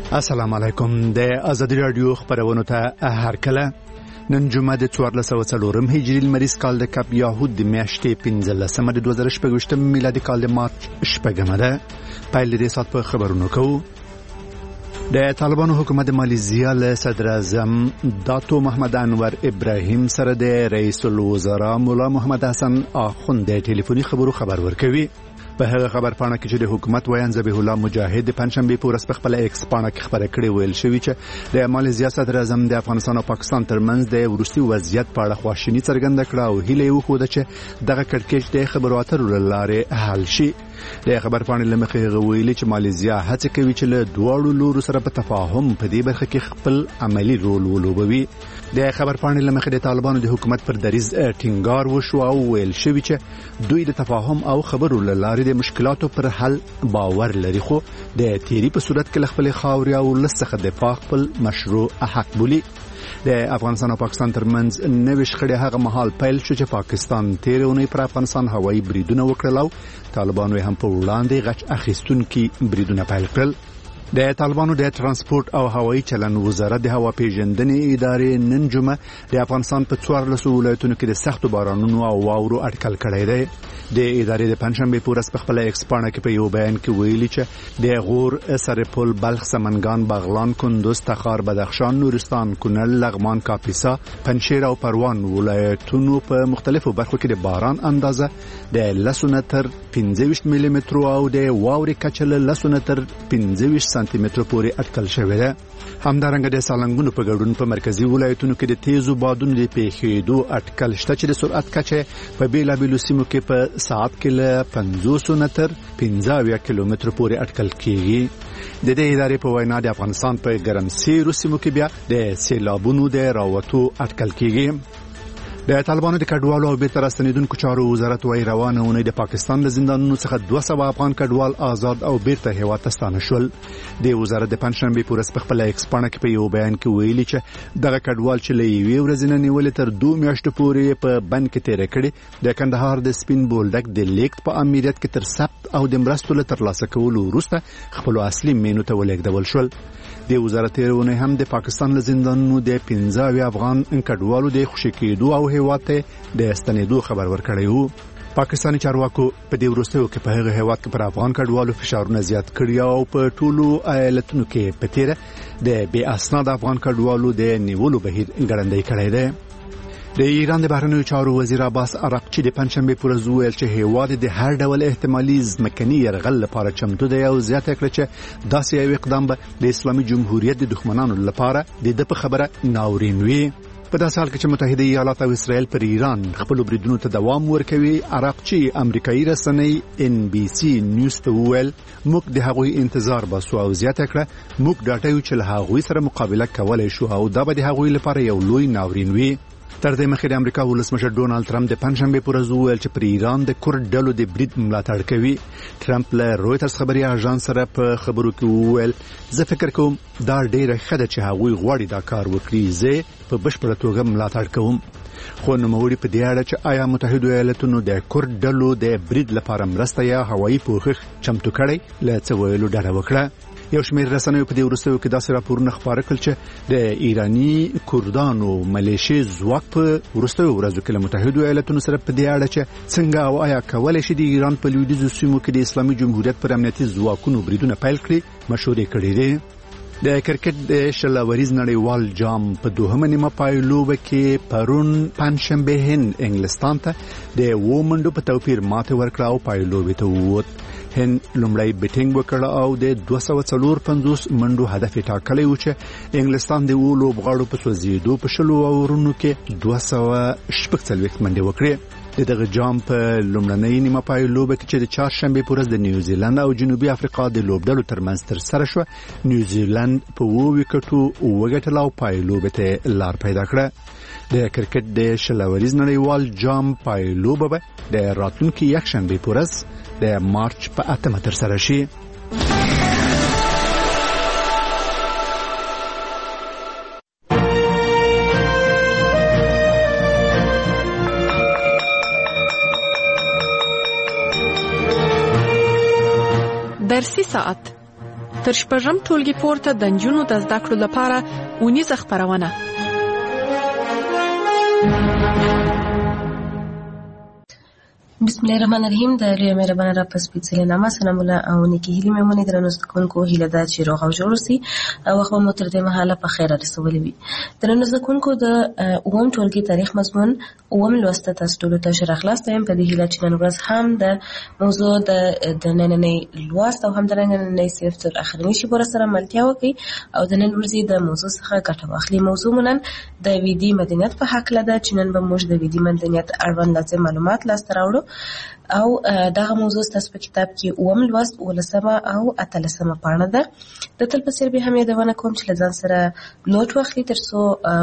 السلام علیکم. د ازادي رادیو خبرونو ته هرکله. نن جمعه د 1404 هجری لمریز کال د کاپ یاهود د میاشتې 15 د 2018 میلادي کال د مارچ 8 ده. پیل دې سات په خبرونو کوو. د طالبانو حکومت مالیزیا له صدر اعظم داتو محمد انور ابراهیم سره د رئیس الوزرا مولا محمد حسن اخوند د ټلیفوني خبرو خبر ورکوي. په هغه خبر پاڼه کې چې د حکومت ویان ذبیح الله مجاهد د پنځشنبه په ورځ په خپل ایکس پاڼه کې خبره کړې ویل شوی چې د مالیزیا صدر اعظم د افغانستان او پاکستان ترمنځ د ورستي وضعیت په اړه خواشینی څرګنده کړه او هیله وکړه چې دغه کړکېچ د خبرو اترو لاره حل شي. د خبر پاڼې لمخې ویلي چې مالیزیا هڅه کوي چې له دوه لورو سره په تفاهم په دې برخه کې خپل عملی رول ولوبوي. د خبر پاڼې لمخې د طالبانو د حکومت پر دریز ټینګار وشو او ویل شوی چې دوی د تفاهم او خبرو لاره د مشکلاتو پر حل باور لري، خو د تیری په صورت کې خپل خاوري او لسخه د خپل مشروع حق بولي. د افغانستان او پاکستان ترمنځ نوې شخړه هغه مهال پیل شو چې پاکستان تیرونی پر افغانستان هوایي بریدونه وکړل او طالبانو هم په وړاندې غچ اخیستونکي بریدونه پیل کړل. د طالبانو د ترانسپورت او هوایي چلن وزارت د هوا پیژندنې ادارې نن جمعه د افغانستان په 14 ولایتونو کې د سختو بارانونو او واورو اټکل کړی دی. د ادارې د پنځشنبه په ورځ په خپل ایکس پاڼه کې په یو بیان کې ویلي چې د غور، سرپل، بلخ، سمنګان، بغلان، کندوز، تخار، بدخشان، نورستان، کونړ، لغمان، کاپیسا، پنجشیر او پروان ولایتونو په مختلفو برخو کې د باران اندازه د 10 تر 15 ملي متر او د واورې کچه له 10 تر 15 سانتي متر پورې اټکل شوی دی. همدارنګه د سالنګونو په ګډون په مرکزی ولایتونو کې د تیزو بادونو د پیښېدو اټکل شته چې د سرعت کچه په بیلابیلو سیمو کې په ساعت کې له 50 تر 15 کیلومتر پورې اټکل کیږي. د دې ادارې په وینا د افغانستان په ګرمسیرو سیمو کې بیا د سیلابونو د راوتو اټکل کیږي. د طالبانو د کډوالو او بیرته راستنیدونکو چارو وزارت وايي روانه اونۍ د پاکستان له زندانونو څخه 200 افغان کډوال آزاد او بیرته هیواد ته ستانه شول. د وزارت د پنځشنبه په ورځ په خپل ایکس پاڼه کې په یو بیان کې ویلي چې دغه کډوال چې له یوې ورځې نه نیولې تر 2 میاشتو پورې په بند کې تیر کړي د کندهار د سپین بولډک د لیکت په امریت کې تر ثبت او د مرستو له ترلاسه کولو وروسته خپل اصلي مینو ته ولېږدول شول. د وزارت ونه هم د پاکستان له زندانونو د 15 افغان کډوالو د خوشی کېدو او هیواد ته د استنیدو خبر ورکړی وو. پاکستاني چارواکو په دې وروستیو کې په هغه هیواد کې پر افغان کډوالو فشارونه زیات کړی او په ټولو ایالتونو کې په تیره د بې اسناد افغان کډوالو د نیولو بهیر ګړندی کړی دی. د ایران د بهرنیو چارو وزیر عباس عراقچی د پنځشنبه په ورځ ویل چې هیواد د هر ډول احتمالي ځمکني یرغل لپاره چمتو دی او زیاته کړه چې داسې یو اقدام به د اسلامي جمهوریت د دښمنانو لپاره د په خبره ناورین وي. په داسې حال کې چې متحده ایالات او اسرائیل پر ایران خپل بریدونو ته دوام ورکوي، عراقچی امریکایي رسنۍ NBC نیوز ته ویل موږ د هغوی انتظار باسو او زیاته کړه موږ ډاټا یو چې له هغوی سره مقابله کولای شو او دا به د هغوی لپاره یو لوی ناورین وي. تر دې مخکې د امریکا ولسمشر ډونالد ټرمپ د پنځشنبه په ورځ ویل چې پر ایران د کورد ډلو د برید ملاتړ کوي. ټرمپ له رويټرز خبري اژانس سره په خبرو کې ویل زه فکر کوم دا ډیره ښه ده چې هغوی غواړي دا کار وکړي، زه په بشپړه توګه ملاتړ کوم. خو نوموړي په دې اړه چې آیا متحده ایالاتونو د کورد ډلو د برید لپاره مرسته یا هوایي پوښښ چمتو کړي له څه ویلو ډډه وکړه. یو شمېر رسنیو په دې وروستیو کې داسې راپورونه خپاره کړل چې د ایرانی کردانو ملیشي ځواک په وروستیو ورځو کې له متحده ایالاتونو سره په دې اړه چې څنګه او آیا کولای شي د ایران په لویدیځو سیمو کې د اسلامي جمهوریت پر امنیتي ځواکونو بریدونه پیل کړي مشورې کړې دي. د کرکټ د شلوریز نړیوال جام په دوهمه نیمه پایلوبه کې پرون پنځشنبه هند انګلستان ته د وومندو په توپیر ماته ورکړه او پایلوبه ته ووت. هند لومړی بیټینګ وکړ او د 254 منډو هدف ټاکلی و چې انګلستان د لوبغاړو په سوځېدو په شلو اورونو کې 246 منډې وکړې. دغه جام په لومړنۍ نیمه پایلوبه کې چې د چهارشنبه په ورځ د نیوزیلند او جنوبي افریقا د لوبډلو ترمنځ ترسره شو، نیوزیلند په 2 وکټو وګټل او پایلوبه ته لار پیدا کړه. د کرکټ د شلوریز نړیوال جام پایلوبه به د راتلونکي یکشنبه په ورځ د مارچ په 8 ترسره شي. درسي ساعت تر شپږم ټولګي پورته د نجونو د زده کړو لپاره اونیزه خپرونه. بسم الله الرحمن الرحیم. د لوی مهربانه را پس پیڅلې نامه سلام الله او نیکی هیلې مېمونې درنو زدهکوونکو هیله ده چې روغ او جوړ اوسئ او وخت به مو تر دې مهاله په خیر رسولی وي. درنو زدهکوونکو د اووم ټولګي تاریخ مضمون اووم لوست تاسو ټولو ته ښه راغلاست یم. په دې هیله چې نن ورځ هم د موضوع د نننۍ لوست او هم د نننۍ صنف تر اخرنۍ شېبو سره ملتیا وکړئ او د نن ورځې د موضوع څخه ګټه واخلئ. موضوع مو نن د ویدي مدنیت په هکله ده چې نن به موږ د ویدي مدنیت اړوند لازم معلومات لاسته راوړو او دغه موضوع ستاسو په کتاب کې اووم لوست 18 او 18 پاڼه ده. د تل په څېر به هم یادونه کوم چې له ځان سره نوټ واخلئ تر څو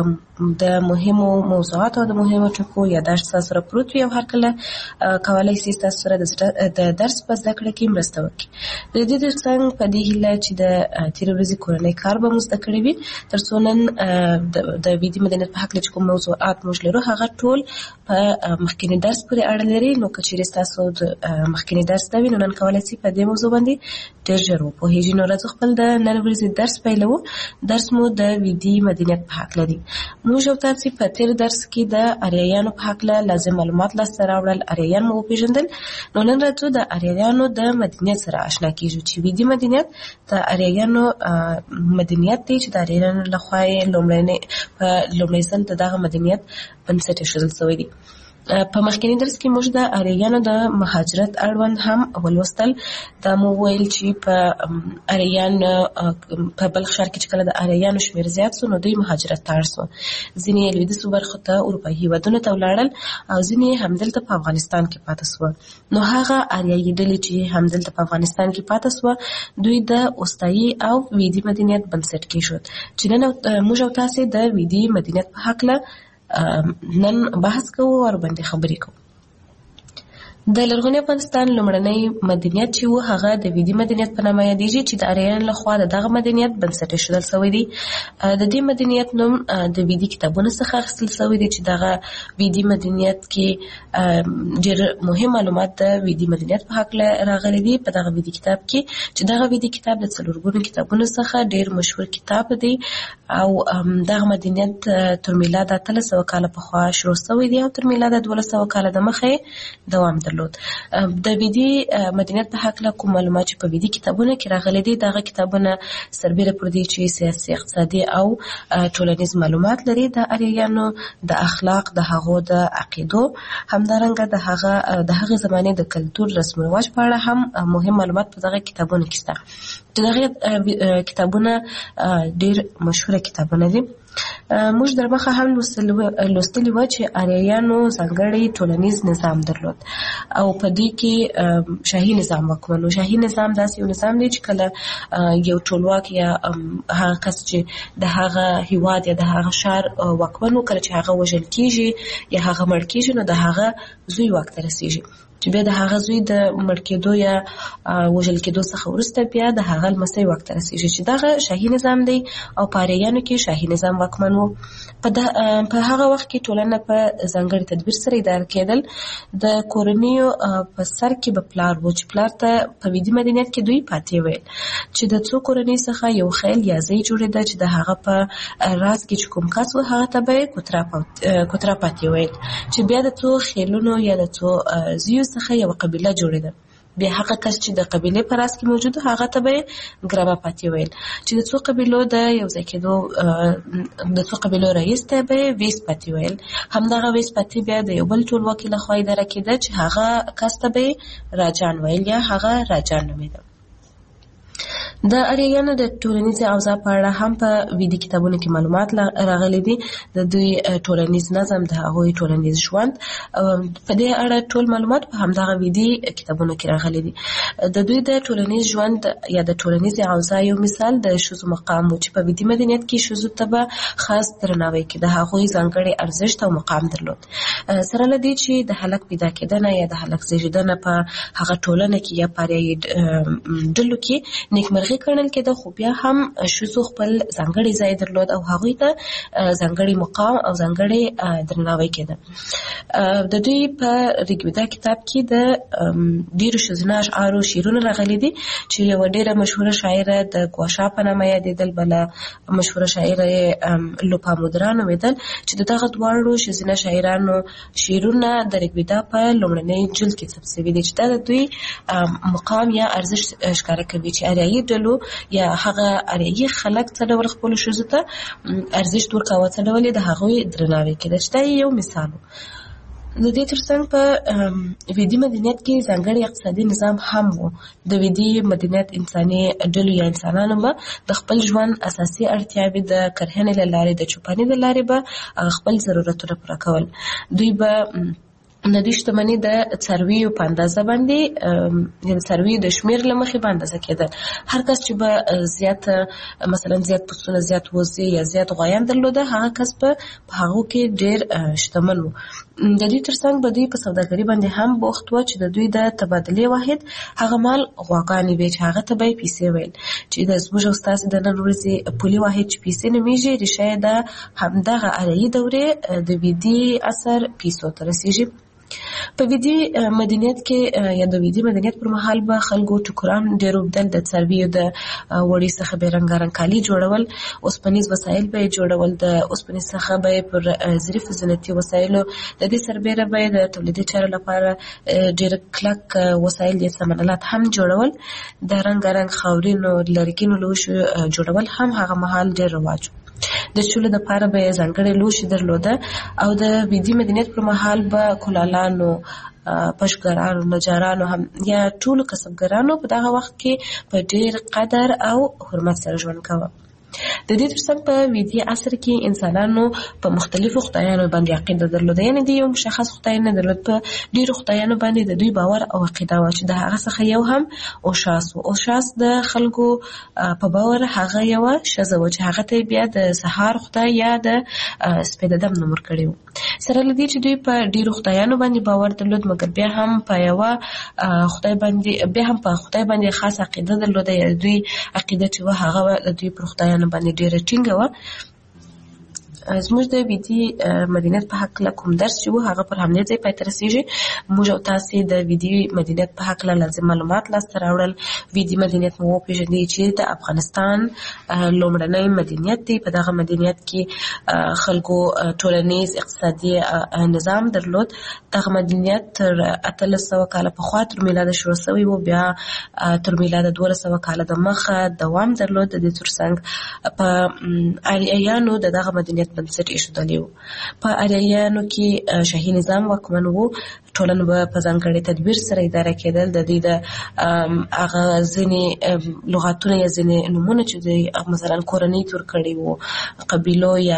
د مهمو موضوعاتو او د مهمو ټکو یادداشت ستاسو سره پروت وي او هر کله کولی شئ ستاسو سره د درس په زده کړه کې مرسته وکړي. د دې ترڅنګ په دې هیله چې د تېرې ورځې کورنی کار به مو زده کړی وي تر څو نن د ویدي مدنیت په هکله چې کوم موضوعات موږ لرو هغه ټول په مخکینی درس پورې اړه لري. نو که چېرې ستاسو د مخکینی درس نه وي نو نن کولی شئ په دې موضوع باندې ډېر ژر وپوهېږئ. نو راځو خپل د نن ورځې درس پیلوو. درس مو د ویدي مدنیت په هکله دی. موږ او تاسې په تېر درس کې د اریایانو په هکله لازم معلومات لاسته راوړل، اریایان مو وپېژندل. نو نن راځو د اریایانو د مدنیت سره اشنا کېږو چې ویدي مدنیت د اریایانو مدنیت دی چې د اریایانو لخوا یې په لومړی ځل د دغه مدنیت بنسټ ایښودل شوی دی. په مخکینی درس کې موږ د اریایانو د مهاجرت اړوند هم ولوستل. دا مو ویل چې په اریان په بلخ ښار کې چې کله د اریانو شمېر زیات سو نو دوی مهاجرت ته اړ سوه. ځینې یې لویدیځو برخو ته اروپایي هېوادونو ته ولاړل او ځینې یې همدلته په افغانستان کې پاتې سوه. نو هغه اریایي ډلې چې همدلته په افغانستان کې پاتې سوه دوی د اوستایي او ویدي مدنیت بنسټ کېښود چې نن موږ او تاسې د ویدي مدنیت په هکله نن بحث کوو او باندې خبرې کوو. د لرغوني افغانستان لومړنی مدنیت چې و هغه د ویدي مدنیت په نامه یادېږي چې د اریانو لخوا د دغه مدنیت بنسټ ایښودل شوی دی. د دې مدنیت نوم د ویدي کتابونو څخه اخیستل شوی دی چې دغه ویدي مدنیت کې ډېر مهم معلومات د ویدي مدنیت په هکله راغلي دي په دغه ویدي کتاب کې چې دغه ویدي کتاب د 4 ګونو کتابونو څخه ډېر مشهور کتاب دی او دغه مدنیت تر میلاد 1300 کاله پخوا شروع شوی دی او تر میلاد 1200 کاله دمخه دوام درلود. د ویدي مدنیت په هکله کوم معلومات چې په ویدي کتابونو کې راغلي دي دغه کتابونه سربیره پر دې چې سیاسي، اقتصادي او ټولنیز معلومات لري د اریایانو د اخلاق، د هغو د عقیدو، همدارنګه د هغې زمانې د کلتور، رسم و رواج په اړه هم مهم معلومات په دغه کتابونو کې شته. دغه کتابونه ډېر مشهوره کتابونه دي. موږ در مخه هم لوستلي وه چې اریایانو ځانګړی ټولنیز نظام درلود او په دې کې شاهي نظام واکمن و. شاهي نظام داسې یو نظام دی چې کله یو ټولواک یا هغه کس چې د هغه هیواد یا د هغه ښار واکمن و کله چې هغه وژل کېږي یا هغه مړ کېږي نو د هغه زوی واک ته رسېږي چې بیا د هغه زوی د مړ کېدو یا وژل کېدو څخه وروسته بیا د هغه لمسی واک ته رسېږي چې دغه شاهي نظام دی او په اریایانو کې شاهي نظام واکمن و. په هغه وخت کې ټولنه په ځانګړي تدبیر سره اداره کېدل. د کورنیو په سر کې به پلار و چې پلار ته په ویدي مدنیت کې دوی پاتې ویل چې د څو کورنۍ څخه یو خیل یا ځای جوړېده چې د هغه په راز کې چې کوم کس و هغه ته به یې کوتره پاتې ویل چې بیا د څو خیلونو یا د څو زیو څخه یو قبیله جوړېده. بیا هغه کس چې د قبیلې په راس کې موجود هغه ته به یې ګربه پاتې ویل چې د څو قبیلو د یو ځای کېدو د څو قبیلو رئیس ته به یې ویس پاتې ویل. همدغه ویس پاتې بیا د یو بل ټولواکي لخوا اداره کېده چې هغه کس ته به یې راجان ویل یا هغه راجان نومېده. د اریایانو د ټولنیزې اوضاع په اړه هم په ویدي کتابونو کې معلومات راغلي دي. د دوی ټولنیز نظم، د هغوی ټولنیز ژوند، په دې اړه ټول معلومات په همدغه ویدي کتابونو کې راغلي دي. د دوی د ټولنیز ژوند یا د ټولنیزې اوضاع یو مثال د ښځو مقام و چې په ویدي مدنیت کې ښځو ته به خاص درناوی کې د هغوی ځانګړی ارزښت او مقام درلود. سره له دې چې د هلک پیدا کېدنه یا د هلک زېږېدنه په هغه ټولنه کې یا په اریایي ډلو کې نیکمرغي مرغي کړل کېده، خو بیا هم ښځو خپل ځانګړی ځای درلود او هغوی ته ځانګړی مقام او ځانګړی درناوی کېده. د دوی په ریګویدا کتاب کې د ډیرو ښځینه اشعارو شعرونه راغلي دي چې یوه ډیره مشهوره شاعره د ګواشا په نامه یادېدل، بله مشهوره شاعره یې لوپامودرا نومېدل، چې د دغه دواړو ښځینه شاعرانو شعرونه د ریګویدا په لومړنۍ جلد کې ثبت شوي دي، چې دا د دوی مقام یا ارزښت ښکاره کوي چې اریایي ډلو یا هغه اریایي خلک څه ډول خپلو ښځو ته ارزښت ورکاوه، څه ډول یې د هغوی درناوی کېده، چې دا یو مثال و. د دې ترڅنګ په ویدي مدنیت کې ځانګړی اقتصادي نظام هم و. د ویدي مدنیت انساني ډلو یا انسانانو به د خپل ژوند اساسي اړتیاوې د کرهنې له لارې، د چوپاني د لارې به خپل ضرورتونه پوره کول. دوی به د دوی شتمني د څارویو په اندازه باندې، د څارویو د شمېر له مخې به اندازه کېدل. هر کس چې به مثلا زیات پسونه، زیات وزې یا زیات غوایان درلوده، هغه کس په هغو کې ډېر شتمن و. د دوی ترڅنګ به دوی په سوداګري باندې هم بوخت و چې د دوی د تبادلې واحد هغه مال غواګانې وې چې هغه ته به یې پیسې ویل، چې د زموږ او ستاسې د نن ورځې پولي واحد چې پیسې نومیږي، ریښه یې د همدغه اریایي دورې د ویدي عصر پیسو ته رسیږي. په ویدي مدنیت کې یا د ویدي مدنیت پر مهال به خلکو ټوکران ډېر اوبدل، د څارویو د وړۍ څخه به یې رنګارنګ کالي جوړول، اوسپنیز وسایل به یې جوړول، د اوسپنې څخه به یې پر ظریفو زینتي وسایلو د دې سربیره به یې د تولیدي چارو لپاره ډېر کلک وسایل یا سامانالات هم جوړول. د رنګارنګ خاورینو لرګینو لوښو جوړول هم هغه مهال ډېر رواج و. د چولو دپاره به یې ځانګړی لوښي درلوده او د ویدي مدنیت پر مهال به کلالانو، پشګرانو، نجارانو هم یا ټولو کسبګرانو په دغه وخت کې په ډېر قدر او حرمت سره ژوند کوه. د دې ترڅنګ په ویدي عصر کې انسانانو په مختلفو خدایانو باندې عقیده درلوده، یعنې د یو مشخص خدای نه درلود، په ډېرو خدایانو باندې د دوی باور او عقیده وه، چې د هغه څخه یو هم اوشاس و. اوشاس د خلکو په باور هغه یوه ښځه وه چې هغه ته بیا د سهار خدای یا د سپېدهدم نوم ورکړی و. سره له دې چې دوی په ډېرو خدایانو باندې باور درلود، مګر بیا هم په خدای باندې خاص عقیده درلوده، یا دوی عقیده چې وه هغه د دوی پر خدایانو باندې ډېره ټینګه وه. زموږ د ویدي مدنیت په هکله کوم درس چې و هغه پر همدې ځای پای ته رسېږي. موږ او تاسې د ویدي مدنیت په هکله لازم معلومات لاسته راوړل. ویدي مدنیت مو وپېژندی چې د افغانستان لومړنی مدنیت دی. په دغه مدنیت کې خلکو ټولنیز اقتصادي نظام درلود. دغه مدنیت تر 1800 کاله پخوا تر میلاده شروع شوی و، بیا تر میلاده 1200 کاله د مخه دوام درلود. د دې ترڅنګ په اریایانو د دغه مدنیت بنسټ ایښودلی و. په اریایانو کې شاهي نظام واکمن و، ټولنه به په ځانګړي تدبیر سره اداره کېدل. د دوی د هغه ځینې لغاتونه یا ځینې نومونه چې دوی مثلا کورنۍ تور کړي وو، قبیلو یا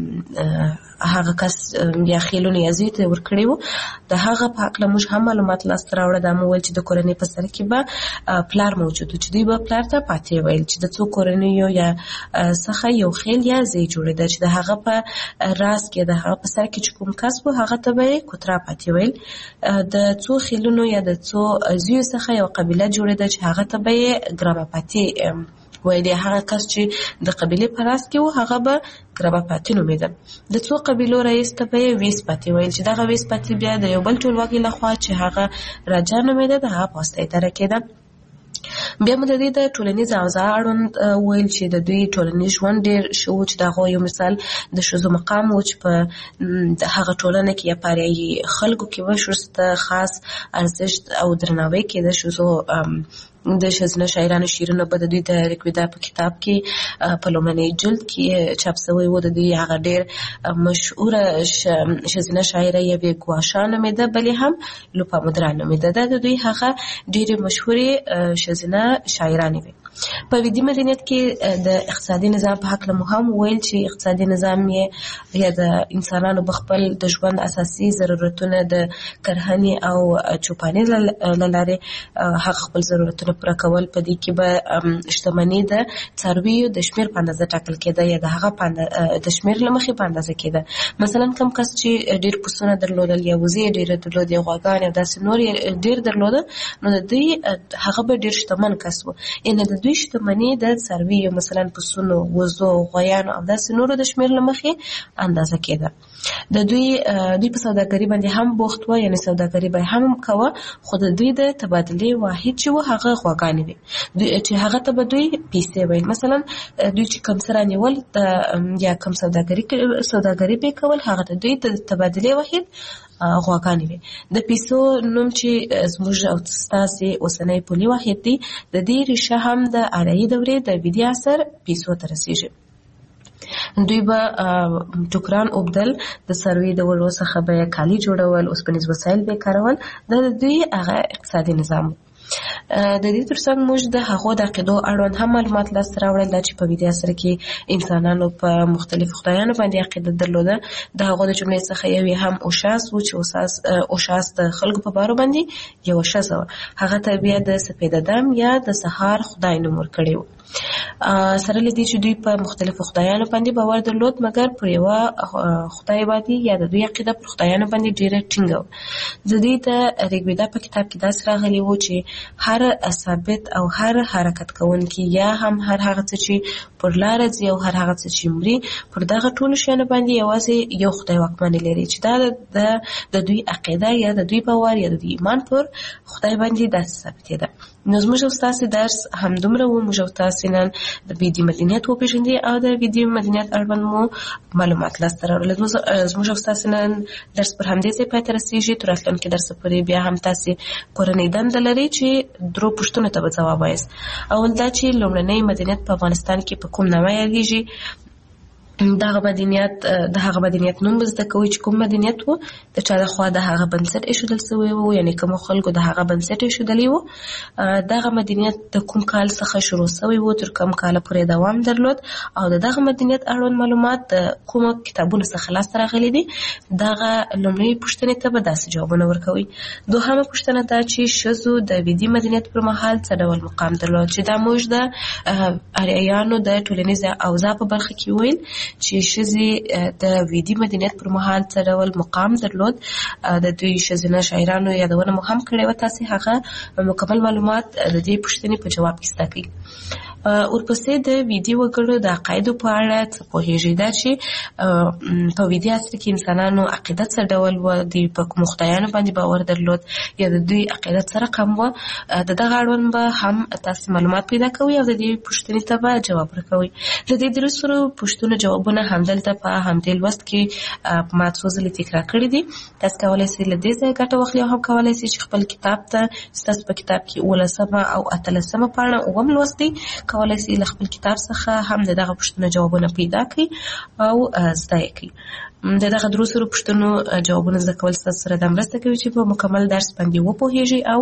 هغه کس یا خیلونه یا زوی ته ورکړي وو، د هغه په هکله موږ هم معلومات لاسته راوړه. دا مو ویل چې د کورنۍ په سر کې به پلار موجود و، چې دوی به پلار ته پاتې ویل، چې د څو کورنیو یا څخه یو خیل یا زوی جوړېده، چې د هغه په راس کې د هغه په سر کې چې کوم کس و هغه ته به یې کوترا پاتې ویل. د څو خیلونو یا د څو زویو څخه یو قبیله جوړېده، چې هغه ته به یې ګراماپاتي ویل. هغه کس چې د قبیلې په راس کې و هغه به ګراماپاتي نومېده. د څو قبیلو رئیس ته به یې ویسپاتي ویل، چې دغه ویسپاتي بیا د یو بل ټولواکي لخوا چې هغه راجا نومېده د هغه په واسطه اداره کېده. بیا مو د دې د ټولنیز اوضاع اړوند ویل چې د دوی ټولنیز ژوند ډېر ښه و، چې د هغو یو مثال د ښځو مقام و چې په هغه ټولنه کې یا په اریایي خلکو کې به ښځو ته خاص ارزښت او درناوی کېده. ښځو د ښځینه شاعرانو شعرونه به د دوی د ریګویدا په کتاب کې په لومړنۍ جلد کې چاپ شوی و. د دوی هغه ډېر مشهوره ښځینه شاعره یوې ګواشا نومېده، بلې هم لوپامودرا نومېده. دا د دوی هغه ډېرې مشهورې ښځینه شاعرانې وې. په ویدي مدنیت کې د اقتصادي نظام په هکله مو هم ویل چې اقتصادي نظام یې یا د انسانانو په خپل د ژوند اساسي ضرورتونه د کرهنې او چوپانۍ له لارې هغه خپل ضرورتونه پوره کول. په دې کې به شتمني د څارویو د شمېر په اندازه ټاکل کېده یا د هغه د شمېر له مخې په اندازه کېده. مثلا کم کس چې ډېر پسونه درلودل یا وزې یې ډېره درلود یا غواګانې او داسې نور یې ډېر درلوده، نو د دوی هغه به ډېر شتمن کس و. یعنې د دوی شتمني د څارویو مثلا پسونو، وزو، غویانو او داسې نورو د شمېر له مخې اندازه کېده. د دوی په سوداګري باندې هم بوخت وو، یعنې سوداګري به هم کوه، خو د دوی د تبادلې واحد چې و هغه غواګانې وي، چې هغه ته به دوی پیسې ویل. مثلا دوی چې کوم څه رانیول یا کوم سوداګري به کول، هغه ته دوی د تبادلې واحد غواګانې وي. د پیسو نوم چې زموږ او ستاسې اوسنی پولي واحد دی، د دې ریښه هم د آریایي دورې د ویدي عصر پیسو ته رسیږي. دوی به ټوکران اوبدل، د څارویو د وړو څخه به یې کالي جوړول، اوسپنیز وسایل به یې کارول. دا د دوی هغه اقتصادي نظام. د دې ترڅنګ موږ د هغو د عقیدو اړوند هم معلومات لاسته راوړل، دا چې په ویدي عصر کې انسانانو په مختلفو خدایانو باندې عقیده درلوده. د هغو د جملې څخه یو یې هم اوشاس و، چې اوشاس د خلکو په باره باندې یو ښځه وه. هغه ته بیا د سپېده دم یا د سهار خدای نوم ورکړی و. سره له دې چې دوی په مختلفو خدایانو باندې باور درلود، مګر پر یوه خدای باندې یا د دوی عقیده پر خدایانو باندې ډېره ټینګه وه. د دوی د ریګویدا په کتاب کې داسې راغلي و چې هر ثابت او هر حرکت کوونکی یا هم هر هغه څه چې پر لاره ځي او هر هغه څه چې مري، پر دغه ټولو شیانو باندې یوازې یو خدای واکمني لري، چې دا د دوی عقیده یا د دوی باور یا د دوی ایمان پر خدای باندې داسې ثابتېده. نو زموږ او ستاسې درس همدومره و. موږ او تاسې نن د ویدي مدنیت وپېژندې او د ویدي مدنیت اړوند مو معلومات لاسته راوړل. زموږ او ستاسې نن درس پر همدې ځای پای ته رسېږي. تر راتلونکي درسه پورې بیا هم تاسې کورنۍ دنده لرئ چې درو پوښتنو ته به ځواب وایاست. اول دا چې لومړنی مدنیت په افغانستان کې په کوم نامه یادېږي؟ د هغه مدنیت نوم به زده کوئ چې کوم مدنیت و، د چا لخوا د هغه بنسټ ایښودل سوی و، یعنې کومو خلکو د هغه بنسټ ایښودلی و. دغه مدنیت د کوم کال څخه شروع سوی و، تر کوم کاله پورې دوام درلود، او د دغه مدنیت اړوند معلومات د کومو کتابونو څخه لاسته راغلي دي. دغه لومړۍ پوښتنې ته به داسې جوابونه ورکوئ. دوهمه پوښتنه دا چې ښځو د ویدي مدنیت پر مهال څه ډول مقام درلود، چې دا موږ د آریایانو د ټولنیز اوضاع په برخه کې ویل چې ښځې د ویدي مدنیت پر مهال څه ډول مقام درلود. د دوی ښځینه شاعرانو یادونه مو هم کړې وه. تاسې هغه مکمل معلومات د دې پوښتنې په جواب کې زده کړئ. ورپسې د ویدي وګړو د عقایدو په اړه څه پوهېږئ؟ دا چې په ویدي عصر کې انسانانو عقیده څه ډول وه، دوی په کومو خدایانو باندې باور درلود یا د دوی عقیده څه رقم وه، د دغه اړوند به هم تاسې معلومات پیدا کوئ او د دې پوښتنې ته به جواب ورکوئ. د دې درې سرو پوښتنو جوابونه همدلته په همدې لوست کې ما څو ځلې تکرار کړي دي. تاسو کولی شئ له دې ځایه ګټه واخلئ او هم کولی شئ چې خپل کتاب ته ستاسو په کتاب کې 18 او 18 پاڼه اووم لوست دی، کولی شئ له خپل کتاب څخه هم د دغه پوښتنو جوابونه پیدا کړئ او زده یې کړئ. د دغه درو سرو پوښتنو جوابونه زده کول ستاسو سره دا مرسته کوي چې په مکمل درس باندې وپوهیږئ او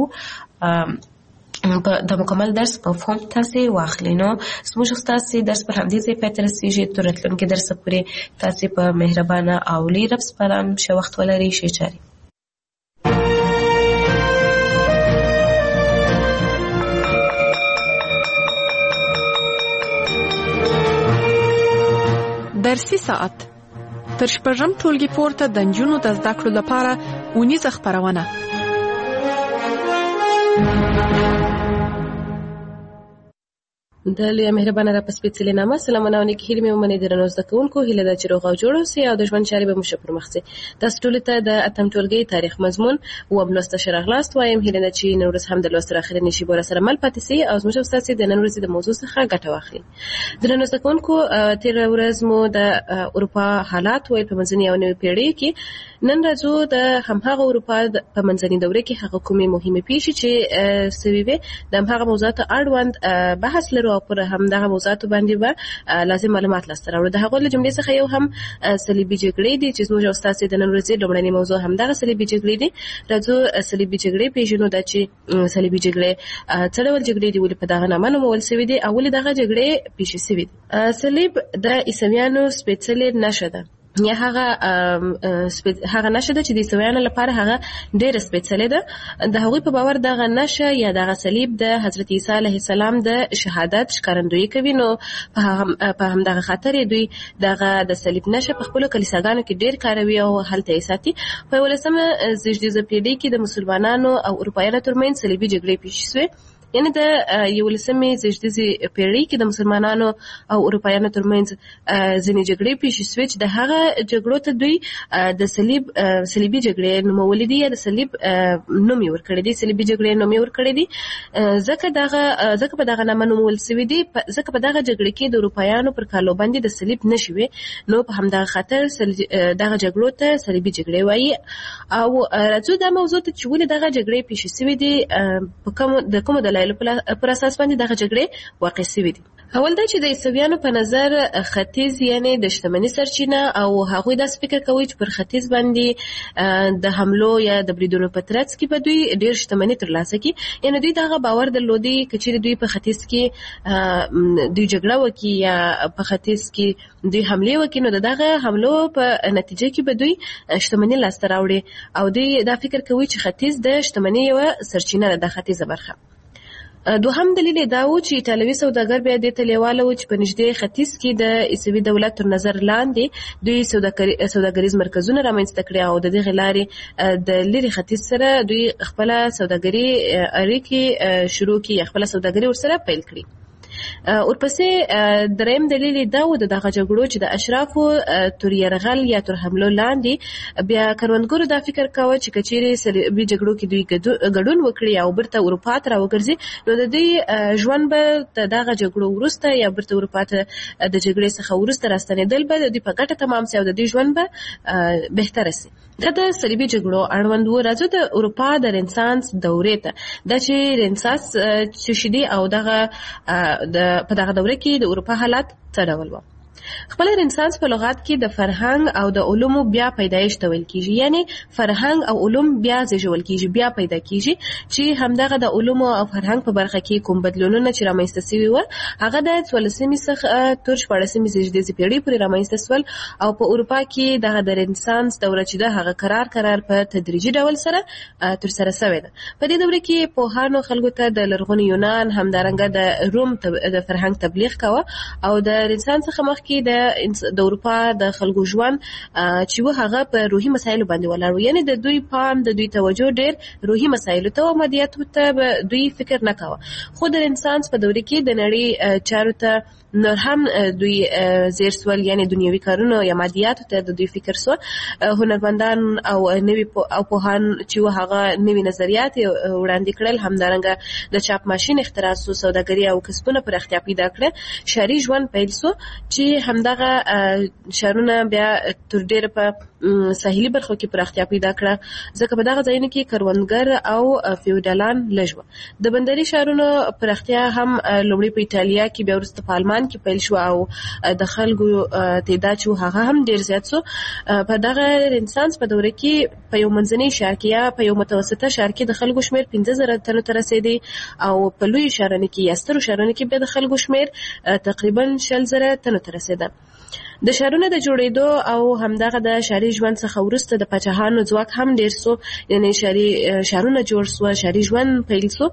د مکمل درس په فهم تاسې واخلئ. نو زموږ ستاسې درس پر همدې ځای پای ته رسېږي. تر راتلونکي درسه پورې تاسې په مهربانه او لوی رب سپارم. ښه وخت ولرئ. ښې چارې. درسي ساعت تر شپږم ټولګي پورته د نجونو د زده کړو لپاره اونیزه خپرونه. د لوی مهربانه را په سپېڅلې نامه سلامونه او نیکې هیلې مې ومنئ. درنو زده کوونکو، هیله ده چې روغ او جوړ اوسئ او د ژوند چارې به مو ښه پرمخ ځي. تاسو ټولو ته د اتم ټولګي تاریخ مضمون اووم لوست ته ښه راغلاست وایم. هیله ده چې نن ورځ هم د لوست تر اخرنۍ شېبو راسره مل پاتې سئ او زموږ او ستاسې د نن ورځې د موضوع څخه ګټه واخلئ. درنو زده کوونکو، تېره ورځ مو د اروپا حالات ویل په منځنۍ او نوې پېړۍ کې. نن راځو د همهغه اروپا په منځنۍ دوره کې هغه کومې مهمې پیښې چې سوي وې د همهغه موضوعاتو اړوند بحث لرو او پر همدغه موضوعاتو باندې به لازم معلومات لاسته راوړو. د هغو له جملې څخه یو هم صلیبي جګړې دي چې زموږ او ستاسې د نن ورځې لومړنۍ موضوع همدغه صلیبي جګړې دي. راځو صلیبي جګړې پېژنو. دا چې صلیبي جګړې څه ډول جګړې دي، ولې په دغه نامه نومول سوي دي او ولې دغه جګړې پیښې سوي دي. صلیب د عیسویانو سپېڅلې نښه ده، یا هغه نښه ده چې د عیسویانو لپاره هغه ډېره سپېڅلې ده. د هغوی په باور دغه نښه یا دغه صلیب د حضرت عیسی علیه السلام د شهادت ښکارندویي کوي. نو په همدغه خاطر دوی دغه د صلیب نښه په خپلو کلیساګانو کې ډېر کاروي او هلته یې ساتي. په 18مه زېږدیزه پېړۍ کې د مسلمانانو او اروپایانو ترمنځ صلیبي جګړې پیښې شوې. یعنی د 11مې زیږدیزې پیړۍ کې د مسلمانانو او اروپایانو ترمنځ ځینې جګړې پیښې شوې چې د هغه جګړو ته دوی د صلیبي جګړې نومولې دي یا د صلیب نوم یې ورکړی دی، صلیبي جګړې نوم یې ورکړی دی. ځکه په دغه نامه نومول شوي دي، ځکه په دغه جګړې کې د اروپایانو پر کالو باندې د صلیب نشوي، نو په همدغه خاطر دغه جګړو ته صلیبي جګړې وایي. او راځو دا موضوع ته چې ولې دغه جګړې پیښې شوې دي، د کومو دلایلو پر اساس باندې دغه جګړې واقع شوې دي. اول دا چې د عیسویانو په نظر ختیځ یعنی د شتمنۍ سرچینه، او هغوی داسې فکر کوي چې پر ختیځ باندې د حملو یا د بریدونو په ترڅ کې به دوی ډېر شتمنۍ ترلاسه کړي. یعنی دوی دغه باور درلودي که چیرې دوی په ختیځ کې دوی جګړه وکړي یا په ختیځ کې دوی حملې وکړي، نو دغه حملو په نتیجه کې به دوی شتمنۍ لاسته راوړي، او دوی دا فکر کوي چې ختیځ د شتمنۍ یوه سرچینه ده، د ختیځه برخه. دوهم دلیل دا و چې ایټالوي سوداګر بیا دې ته لیواله و چې په نږدې ختیځ کې د عیسوي دولت تر نظر لاندې دوی سوداګریز مرکزونه رامنځته کړي، او د دغې لارې د لرې ختیځ سره دوی خپله سوداګري اړیکې شروع کړي یا خپله سوداګري ورسره پیل کړي. ورپسې دریم دلیل دا و د دغه جګړو چې د اشرافو تر یرغل یا تر حملو لاندې بیا کروندګرو دا فکر کاوه چې که چیرې صلیبي جګړو کې دوی ګډون وکړي او بیرته اروپا ته راوګرځي، نو د دوی ژوند به د دغه جګړو وروسته یا بیرته اروپا ته د جګړې څخه وروسته راستنېدل به د دوی په ګټه تمام شي او د دوی ژوند به بهتره شي. دا د صلیبي جګړو اړوند و. راځو د اروپا د رنسانس دورې ته. دا چې رنسانس څه شي دی او په دغه دوره کې د اروپا حالات څه ډول و؟ خپل رنسانس په لغات کې د فرهنګ او د علومو بیا پیدایش ته ویل کیږي، یعنی فرهنګ او علوم بیا زیږول کیږي، بیا پیدا کیږي، چې همدغه د علومو او فرهنګ په برخه کې کوم بدلونونه چې رامنځته شوي و هغه د 14مې څخه تر 14مې زیږدیزې پیړۍ پورې رامنځته شول، او په اروپا کې دغه د رنسانس دوره چې ده هغه قرار په تدریجي ډول سره ترسره شوې ده. په دې دوره کې پوهانو خلکو ته د لرغوني یونان همدارنګه د روم د فرهنګ تبلیغ کاوه، او د رنسانس څخه مخکې د اروپا د خلکو ژوند چې و هغه په روحي مسایلو باندې ولاړ و، یعنی د دوی پام د دوی توجه ډېر روحي مسایلو ته او مادیاتو ته دوی فکر نه کاوه. خو د رنسانس په دوره کې د نړۍ چارو ته نور هم دوی زیر سول، یعنی دنیوي کارونو یا مادیاتو ته د دوی فکر سو. هنرمندان او نوي او پوهان چې و هغه نوي نظریات وړاندې کړل، همدارنګه د چاپ ماشین اختراع سو، سوداګري او کسبونه پراختیا پیدا کړه، ښاري ژوند پیل سو چې همدغه ښارونه بیا تر ډېره په ساحلي برخو کې پراختیا پیدا کړه، ځکه په دغه ځایونو کې کروندګر او فیوډالان لږ وو. د بندري ښارونو پراختیا هم لومړی په ایټالیا کې بیا وروسته په آلمان کې پیل شو، او د خلکو تعداد چې هغه هم ډېر زیات سو. په دغه رنسانس په دوره کې په یو منځني ښار کې یا په یو متوسطه ښار کې د خلکو شمېر 15,000 تنو ته رسېدی، او په لویو ښارونو کې یا سترو ښارونو کې بیا د خلکو شمېر تقریبا 40,000 تنو ته رسېده. د ښارونو د جوړېدو او همدغه د ښاري ژوند څخه وروسته د پاچاهانو ځواک هم ډېر سو، یعنی ښارونه جوړ سو، ښاري ژوند پیل سو.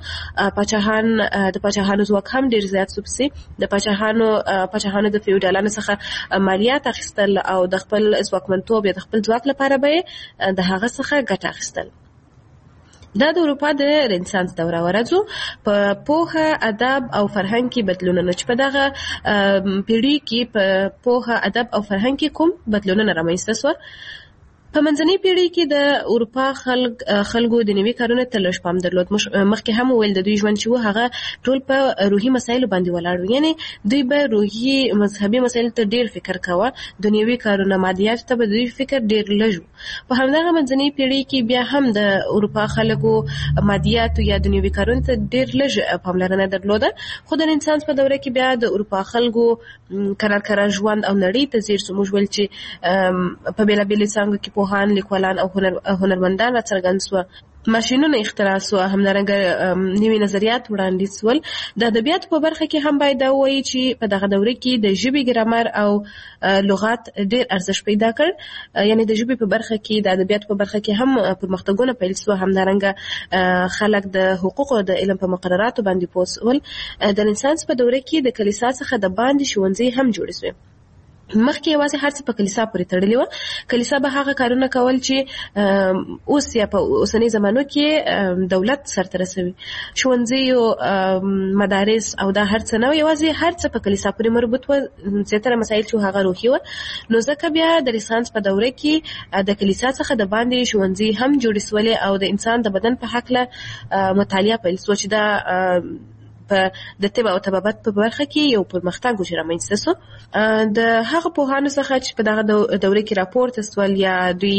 د پاچاهانو ځواک هم ډېر زیات سو، پسې د پاچاهانو د فیوډالانو څخه مالیات اخیستل او د خپل ځواکمنتوب یا د خپل ځواک لپاره به د هغه څخه ګټه اخیستل. دا د اروپا د رنسانس دوره. ورځو په پوهه، ادب او فرهنګ کې بدلونونه چې په دغه پیړۍ کې په پوهه، ادب او فرهنګ کې کوم بدلونونه رامنځته شول. په منځنۍ پیړۍ کې د اروپا خلکو د نوي کارونو ته لږ پام درلود. مخکې هم وویل د دوی ژوند چې و هغه ټول په روحي مسایلو باندې ولاړ و، یعنی دوی به روحي مذهبي مسایلو ته ډېر فکر کاوه، دنیوي کارونه مادیاتو ته به دوی فکر ډېر لږ و. په همدغه منځنۍ پیړۍ کې بیا هم د اروپا خلکو مادیاتو یا دنیوي کارونو ته ډېر لږ پاملرنه درلوده. خو د رنسانس په دوره کې بیا د اروپا خلکو کرار ژوند او نړۍ ته ځیر سو. موږ ویل چې په بېلابېلو څانګو کې پوهان، لیکوالان او هنرمندان راڅرګند سوه، ماشینونه اختراع سوه، همدارنګه نوي نظریات وړاندې سول. د ادبیاتو په برخه کې هم باید دا ووایي چې په دغه دوره کې د ژبې ګرامر او لغات ډېر ارزښت پیدا کړ، یعنی د ژبې په برخه کې د ادبیاتو په برخه کې هم پرمختګونه پیل سوه. همدارنګه خلک د حقوقو د علم په مقرراتو باندې پوه سول. د رنسانس په دوره کې د کلیسا څخه د باندې ښوونځي هم جوړې سوې. مخکې یوازې هر څه په کلیسا پورې تړلي و. کلیسا به هغه کارونه کول چې اوس یا په اوسنۍ زمانو کې دولت سرته رسوي. ښوونځي او مدارس او دا هر څه نه، یوازې هر څه په کلیسا پورې مربوط و. زیاتره مسایل چې هغه روحي و. نو ځکه بیا د رنسانس په دوره کې د کلیسا څخه د باندې ښوونځي هم جوړ شول او د انسان د بدن په هکله مطالعه پیل شو چې دا په د طب او طبابت په برخه کې یو پرمختګ رامنځته شو. د هغه پوهانو څخه چې په دغه دوره کې راپورته سول یا دوی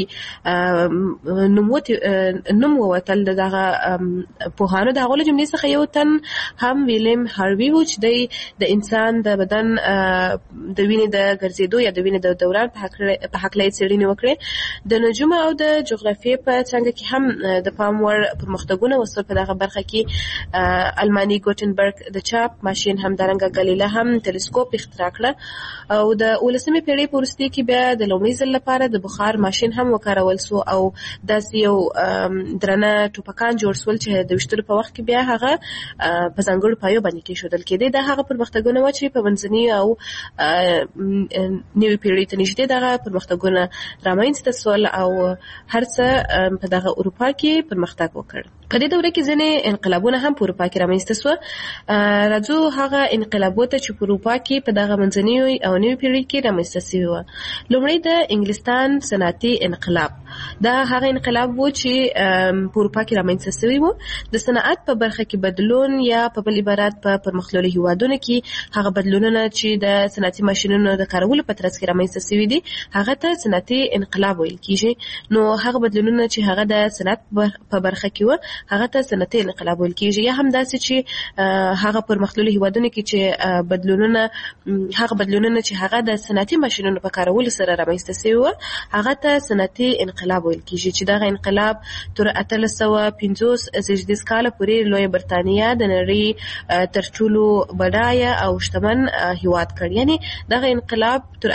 نوم ووتل دغه پوهانو، د هغو له جملې څخه یو تن هم ویلیم هاروي و چې د انسان د بدن د وینې د ګرځېدو یا د وینې د دوران په هکله یې څېړنې وکړې. د نجوم او د جغرافیې په څانګه کې هم د پام وړ پرمختګونه وسول. په دغه برخه کې الماني ګوټنبرګ د چاپ ماشین، همدارنګه ګالیله هم تلسکوپ اختراع کړه او د 19مې پیړۍ په وروستۍ کې بیا د لومړي ځل لپاره د بخار ماشین هم وکارول شو او داسې یو درنه ټوپکان جوړ شول چې د ویشتلو په وخت کې بیا هغه په ځانګړو پایو باندې کېښودل کېدې. دا هغه پرمختګونه و چې په منځنۍ او نوې پیړۍ ته نږدې دغه پرمختګونه رامنځته شول او هر څه په دغه اروپا کې پرمختګ وکړ. په دې دوره کې ځینې انقلابونه هم په اروپا کې رامنځته شول. راځو هغه انقلابونه چې په اروپا کې په دغه منځنۍ او نوې پیړۍ کې رامنځته شوي وو. لومړی د انګلستان صنعتي انقلاب. دا هغه انقلاب و چې په اروپا کې رامنځته شوی و. د صنعت په برخه کې بدلون یا په بل عبارت په پرمختللو هیوادونو کې هغه بدلونونه چې د صنعتي ماشینونو د کارولو په ترڅ کې رامنځته شوي دي هغه ته صنعتي انقلاب ویل کېږي. نو هغه بدلونونه چې هغه د صنعت په برخه کې و هغه ته صنعتي انقلاب ویل کېږي. یا هم داسې چې هغه پرمختللو هیوادونو کې چې بدلونونه چې هغه د صنعتي ماشینونو په کارولو سره رامنځته شوي و هغه ته صنعتي انقلاب ویل کېږي چې دغه انقلاب تر 1850 کاله پورې لویه برتانیا د نړۍ تر ټولو بډایه او شتمن هیواد کړ. یعنی دغه انقلاب تر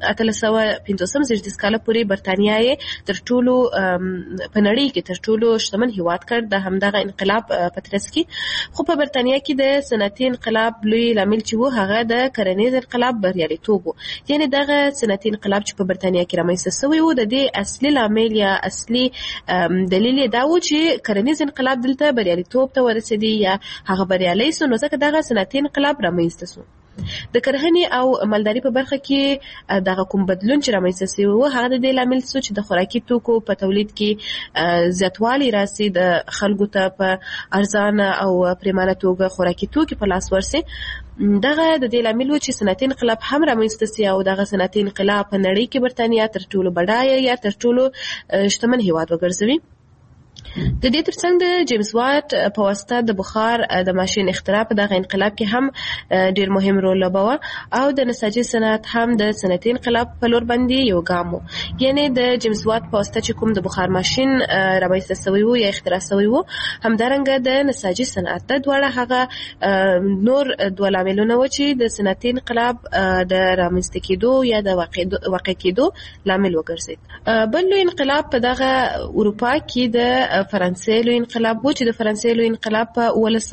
1850 کاله پورې برتانیا یې تر ټولو په نړۍ کې تر ټولو شتمن هیواد کړ د همدغه انقلاب په ترڅ کې. خو په برتانیا کې د صنعتي انقلاب لوی لامل چې و هغه د کرنیز انقلاب بریالیتوب و. یعنی دغه صنعتي انقلاب چې په برتانیا کې رامنځته شوی و د دې اصلي لامل یا اصلي دلیل دا و چې کرنیز انقلاب دلته بریالیتوب ته ورسېدی یا هغه بریالی شو. نو ځکه دغه صنعتي انقلاب رامنځته شو. د کرهنې او مالداري په برخه کې دغه کوم بدلون چې رامنځته شوی و هغه د دې لامل شو چې د خوراکي توکو په تولید کې زیاتوالی راسي، د خلکو ته په ارزانه او پریمانه توګه خوراکي توکي په لاس ورسي. دغه د دې لامل و چې صنعتي انقلاب هم رامنځته شي او دغه صنعتي انقلاب په نړۍ کې برتانیا تر ټولو بډایه یا تر ټولو شتمن هیواد وګرځوي. د دې ترڅنګ د جیمز واټ په واسطه د بخار د ماشین اختراع په دغه انقلاب کې هم ډیر مهم رول لوباوه او د نساجي صنعت هم د صنعتي انقلاب په لور باندې یو ګام و. یعنی د جیمز واټ په واسطه چې کوم د بخار ماشین رامنځته شوی و یا اختراع شوی و همدارنګه د نساجي صنعت د دواړه هغه نور دوه لاملونه و چې د صنعتي انقلاب د رامنځته کېدو یا د واقع کېدو لامل وګرځید. بل لوی انقلاب په دغه اروپا کې د فرانسې لوی انقلاب و چې د فرانسې لوی انقلاب په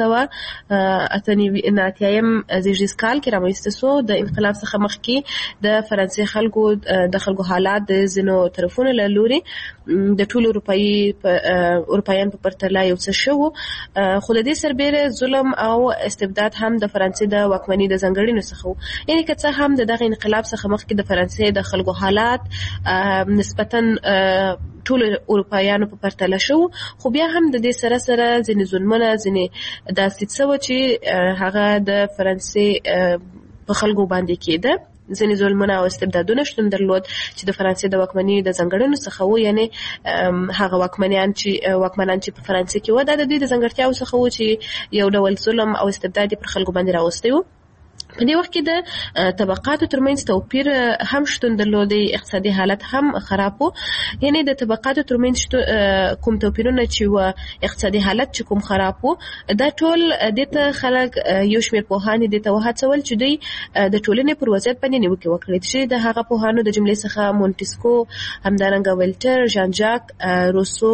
1989 کال کې رامنځته شو. د انقلاب څخه مخکې د فرانسې خلکو حالات د ځینو طرفونو له لوري د ټولو اروپایان په پرتله یو څه شو، خو د دې سربېره ظلم او استبداد هم د فرانسې د واکمنۍ د ځانګړنو څخه و. یعنی که څه هم دغه انقلاب څخه مخکې د فرانسې د خلکو حالات نسبتاً ټول اروپایانو په پرتله شو، خو بیا هم د دې سره ځینې ظلمونه ځینې داسې څه و چې هغه د فرانسې په خلکو باندې کېده. ځینې ظلمونه او استبدادونه شتون درلود چې د فرانسې د واکمنۍ د ځانګړنو څخه و. یعنی هغه واکمنان چې په فرانسې کې و دا د دوی د ځانګړتیاو څخه و چې یو ډول ظلم او استبداد پر خلکو باندې راوستی و. په دې وخت کې د طبقاتو ترمنځ توپیر هم شتون درلود، اقتصادي حالت هم خراب و. یعنی د طبقاتو ترمنځ کوم توپیرونه چې و اقتصادي حالت چې کوم خراب و دا ټول دته خلک یو شمېر پوهان دې ته وهڅول چې دوی د ټولنې پر وضعیت باندې نیوکې وکړي چې د هغه پوهانو د جملې څخه مونتسکو، همدارنګه ولټر، ژان ژاک روسو،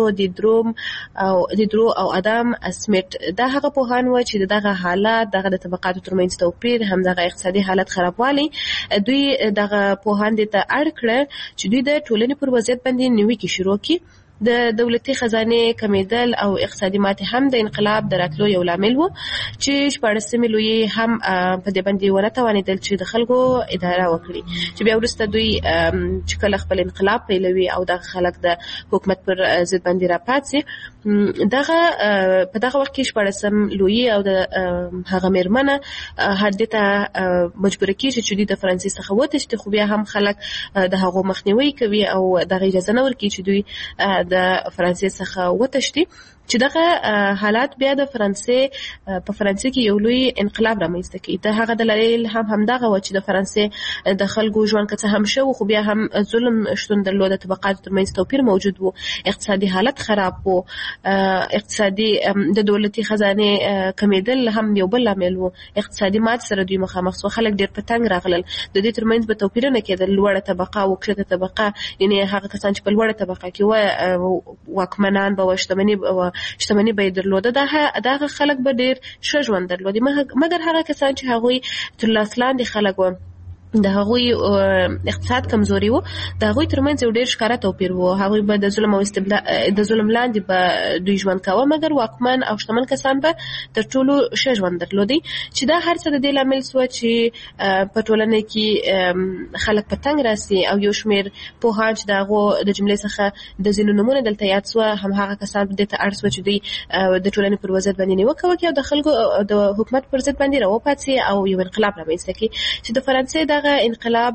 دیدرو او ادم سمیت دا هغه پوهان و چې دغه حالات دغه د طبقاتو ترمنځ توپیر هم دغه اقتصادي حالت خرابوالی دوی دغه پوهاند ته اړ کړ چې دوی د ټولنې پر وضعیت باندې نیوکې شروع کړي. د دولتي خزانه کمیدل او اقتصادي ماتې هم د انقلاب د راتلو یو لامل و چې 14 لوی هم په دې باندې ورتوانېدل چې د خلکو اداره وکړي چې بیا وروسته دوی چې کله خپل انقلاب پیلوي او د خلک د حکومت پر ضد باندې راپاتسي دغه په دغه وخت کې 14 لوی او د هغه میرمنه هر دې ته مجبور کیږي چې د فرانسې څخه وتښتي خو بیا هم خلک د هغو مخنیوي کوي او دغه اجازه نه ورکوي چې دوی د فرانسې څخه وتښتي چې دغه حالات بیا د فرانسې په فرانسې کې یو لوی انقلاب رامنځته کړي. د هغه دلایل هم دغه و چې د فرانسې د خلکو ژوند که څه هم شو خو بیا هم ظلم شتون درلود، طبقاتو ترمنځ توپیر موجود و، اقتصادي حالت خراب و، اقتصادي د دولتي خزانه کمیدل هم یو بل لامل و. اقتصادي مات سره دوی مخامخ شو، خلک ډېر په تنګ راغلل، د دې ترمنځ به توپیرونه کېدل، لوړه طبقه او کښته طبقه، یعنی هغه کسان چې په لوړه طبقه کې و واکمنان به شتمني به درلوده، دغه خلک به ډېر ښه ژوند درلودي، مګر هغه کسان چې هغوی تر لاس لاندې خلک و د هغوی اقتصاد کمزوري و، د هغوی ترمنځ یو ډېر ښکاره توپیر و. هغوی به د ظلم او د ظلم لاندې به دوی ژوند کاوه، مګر واکمن او شتمن کسان به تر ټولو ښه ژوند درلودي. چې دا هر څه د دې لامل شوه چې په ټولنه کې خلک په تنګ راسي او یو شمېر پوهان چې د هغو د جملې څخه د ځینو نومونه دلته یاد شوه هم هغه کسان دې ته اړ شوه چې دوی د ټولنې پر وضعیت باندې نیوکه وکړي او د خلکو د حکومت پر ضد باندې راوپاڅي او یو انقلاب رامنځته کړي. چې د فرانسې دغه انقلاب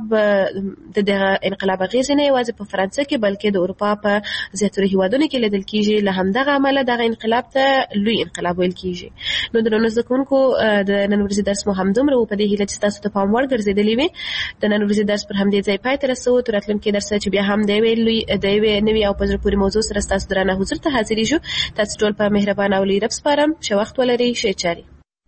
انقلاب اغیزې نه یوازې په فرانسې کې بلکې د اروپا په زیاتره هیوادونو کې لیدل کیږي. له همدغه امله دغه انقلاب ته لوی انقلاب ویل کیږي. نو درنو زده کوونکو د نن ورځې درس مو همدومره و، په دې هیله چې تاسو ته پام وړ ګرځېدلی وي. د نن ورځې درس پر همدې ځای پای ته رسوو. تر راتلونکي درسه چې بیا هم د یوې نوې او په زړه پورې موضوع سره ستاسو درانه حضور ته حاضرېږو. تاسو ټول په مهربانه او لوی رب سپارم. ښه وخت ولرئ، ښې چارې.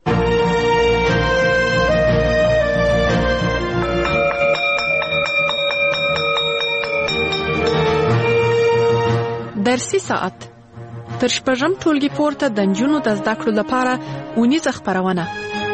درسي ساعت تر شپږم ټولګي پورته د نجونو د زده کړو لپاره اونیزه خپرونه.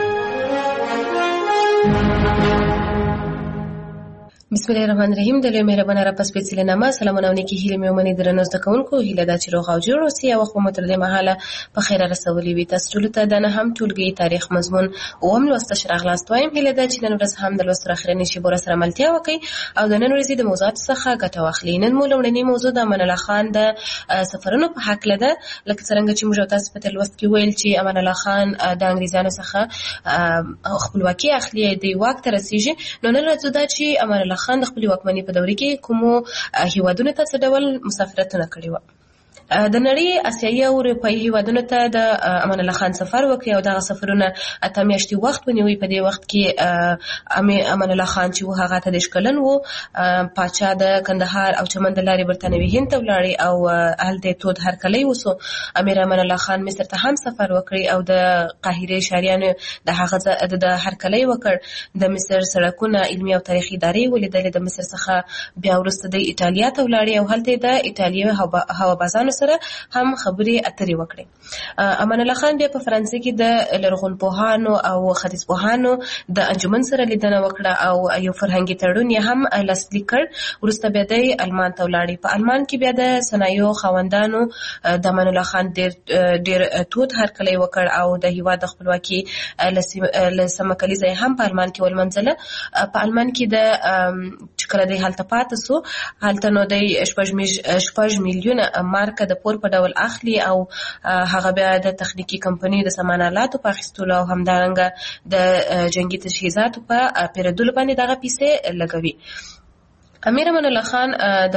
بسم الله الرحمن الرحیم. د لوی مهربانه رب سپېڅلې نامه سلامونه او نیکې هیلې مې ومنې درنو زده کوونکو. هیله ده چې روغ او جوړ اوسئ او وخت مو تر دې مهاله په خیره رسولي وي. تاسو ټولو ته د نهم ټولګي تاریخ مضمون اووم لوست ښه راغلاست وایم. هیله ده چې نن ورځ هم د لوست تر اخرنۍ شېبو راسره ملتیا وکړئ او د نن ورځې د موضوعاتو څخه ګټه واخلئ. نن مو لومړنۍ موضوع د امان الله خان د سفرونو په هکله ده. لکه څرنګه چې موږ تاسو په تېر لوست کې ویل چې امان الله خان د انګریزانو څخه خپلواکي اخلي، د واک ته رسېږي. نو نن راځو دا چې امان الله خان د خپلې واکمنۍ په دوره کې کومو هیوادونو ته څه ډول مسافرتونه کړي وو. د نړۍ اسیایي او اروپایي هیوادونو ته د امان الله خان سفر وکړي او دغه سفرونه 8 میاشتې وخت ونیوي. په دې وخت کې امان الله خان چې هغه ته 10 کلن و، پاچا د کندهار او چمن د لارې برتانوي هند ته ولاړی او هلته تود هرکلی وسو. امیر امان الله خان مصر ته هم سفر وکړي او د قاهره شاریانو د هغه د هرکلی وکړ. د مصر سړکونه، علمي او تاریخي ادارې ولیدلې. د مصر څخه بیا وروسته د ایټالیا ته ولاړی او هلته د ایټالیا هوابازانو سره هم خبرې اترې وکړي. امان الله خان بیا په فرانسې کې د لرغونپوهانو او ختیځپوهانو د انجمن سره لیدنه وکړه او یو فرهنګي تړون یې هم لاسلیک کړ. وروسته بیا د المان ته ولاړی. په المان کې بیا د صنایعو خاوندانو د امان الله خان ډېر تود هرکلی وکړ او د هیواد د خپلواکي لسمه کلیزه هم په المان کې ولمنځله. په المان کې د چې کله دی هلته پاتې سو، هلته نو د 6 میلیونه مارکه د پور په ډول اخلي او هغه بیا د تخنیکی کمپنیو د سامان آلاتو په اخیستلو او همدارنګه د جنگي تجهیزاتو په پیرودلو باندې دغه پیسې لګوي. امیر امان الله خان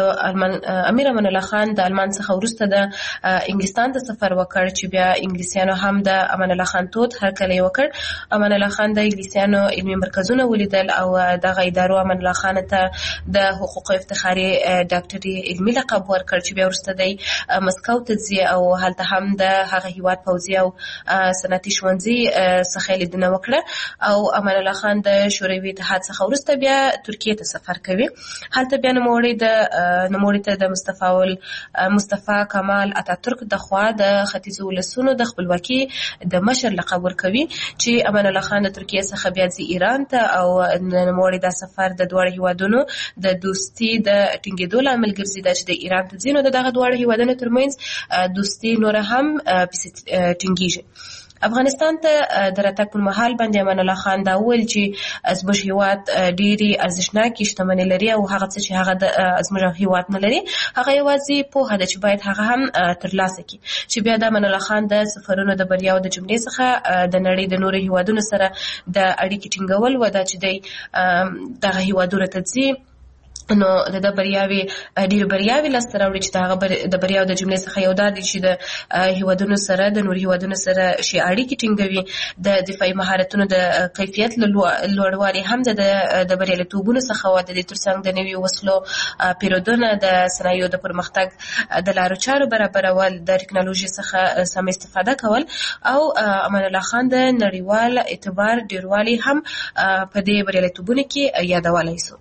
د المان څخه وروسته د انګلستان ته سفر وکړ چې بیا انګلیسیانو هم د امان الله خان تود هرکلی وکړ. امان الله خان د انګلیسیانو علمي مرکزونه ولیدل او دغه ادارو امان الله خان ته د حقوق افتخاري ډاکټري علمي لقب ورکړ چې بیا وروسته د مسکو ته ځي او هلته هم د هغه هیواد پوځي او صنعتي ښوونځي څخه لیدنه وکړه. او امان الله خان د شوروي اتحاد څخه وروسته بیا ترکیه ته سفر کوي. هلته بیا نوموړي ته د مصطفی کمال اتاتورک د خوا د ختیځو ولسونو د خپلواکي د مشر لقب ورکوي چې امان الله خان د ترکیه څخه بیا ځي ایران ته او نوموړي دا سفر د دواړو هیوادونو د دوستي د ټینګېدو لامل ګرځي چې د ایران ته ځي نو دغه دواړو هیوادونو ترمنځ دوستي نور هم ټینګېږي. افغانستان ته د راتګ پر مهال باندې امان الله خان دا وویل چې زموږ هیواد ډېرې ارزښتناکې شتمنۍ لري او هغه څه چې هغه زموږ هیواد نه لري هغه یوازې پوهه ده چې باید هغه هم ترلاسه کړي. چې بیا د امان الله خان د سفرونو د بریاو د جملې څخه د نړۍ د نورو هیوادونو سره د اړیکې ټینګول و دا چې دی دغه هیوادونو ته ځي نو د بریاوي ډېر بریاوي لاسته راوړي چې هغه د بریاو د جملې څخه یو دا دی چې د هیوادونو سره د نور هیوادونو سره شي اړیکې ټینګوي د دفاعي مهارتونو د کیفیت لوړوالي هم د بریالیتوبونو څخه و د دې ترڅنګ د نویو وسلو پیرودنه د صنایعو د پرمختګ د لارو چارو برابرول د ټکنالوژي څخه سم استفاده کول او امان الله خان د نړیوال اعتبار ډیروالی هم په دې بریالیتوبونو کې یادولی سو.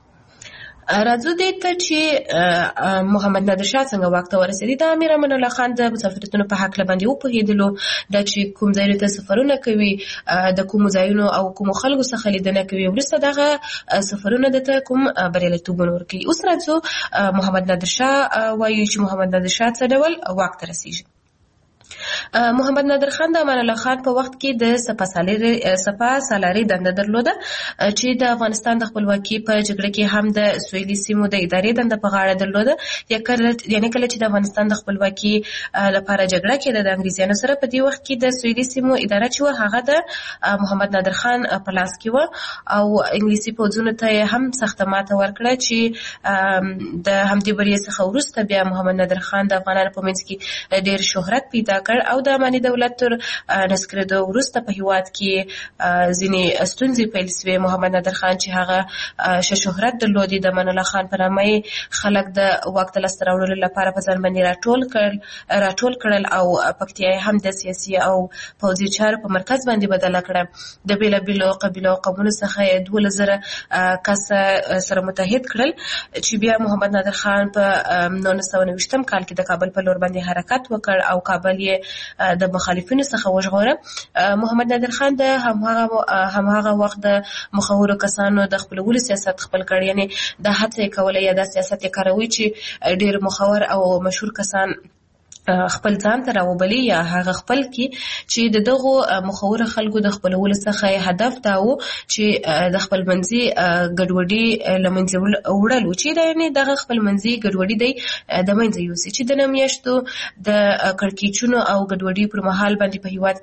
راځو دې ته چې محمد نادر شاه څنګه واک ته ورسېدی. د امیر امان الله خان د مسافرتونو په حق باندې وپوهېدلو دا چې کوم ځایونو ته سفرونه کوي د کومو ځایونو او کومو خلکو څخه لیدنه کوي وروسته دغه سفرونه دته کوم بریالیتوبونه ورکوي. اوس راځو محمد نادر شاه وایي چې محمد نادر شاه څه ډول واک ته رسېږي. محمد نادر خان د امان الله خان په وخت کې د سپا سالاري دنده درلوده چې د افغانستان د خپلواکي په جګړه کې هم د سویلي سیمو د ادارې دنده په غاړه درلوده. یعنې کله چې د افغانستان د خپلواکي لپاره جګړه کېده د انګریزانو سره په دې وخت کې د سویلي سیمو اداره چې وه هغه د محمد نادر خان په لاس کې وه او انګلیسي پوځونو ته هم سخته ماته ورکړه چې د همدې بریې څخه وروسته بیا محمد نادر خان د افغانانو په منځ کې ډېر شهرت پیدا کړ او د اماني دولت تر نسکرېدو وروسته په هیواد کې ځینې ستونزې پیل سوې. محمد نادر خان چې هغه ښه شهرت درلودی د امان الله خان په نامه خلک د واک ته لاسته راوړلو لپاره په ځان باندې راټول کړل او پکتیا هم د سیاسي او پوځي چارو په مرکز باندې بدله کړه. د بیلابیلو قبیلو او قومونو څخه 12,000 کس سره متحد کړل چې بیا محمد نادر خان په 1929 کال کې د کابل په لور باندې حرکت وکړ او کابل یې د مخالفینو څخه وژغوره. محمد نادر خان د هماغه وخت د مخورو کسانو د خپلولو سیاست خپل کړ. یعنې دا هڅه یې کوله یا دا سیاست یې کاروي چې ډېر مخور او مشهور کسان خپل ځان ته راوبلي یا هغه خپل کې چې د دغو مخوره خلکو د خپلولو څخه هدف دا و چې د خپل منځي ګډوډي له منځه وړل چې دا یعنې دغه خپل منځي ګډوډي دی د منځه یوسي چې د میاشتو د کړکېچونو او ګډوډي پر مهال باندې په هیواد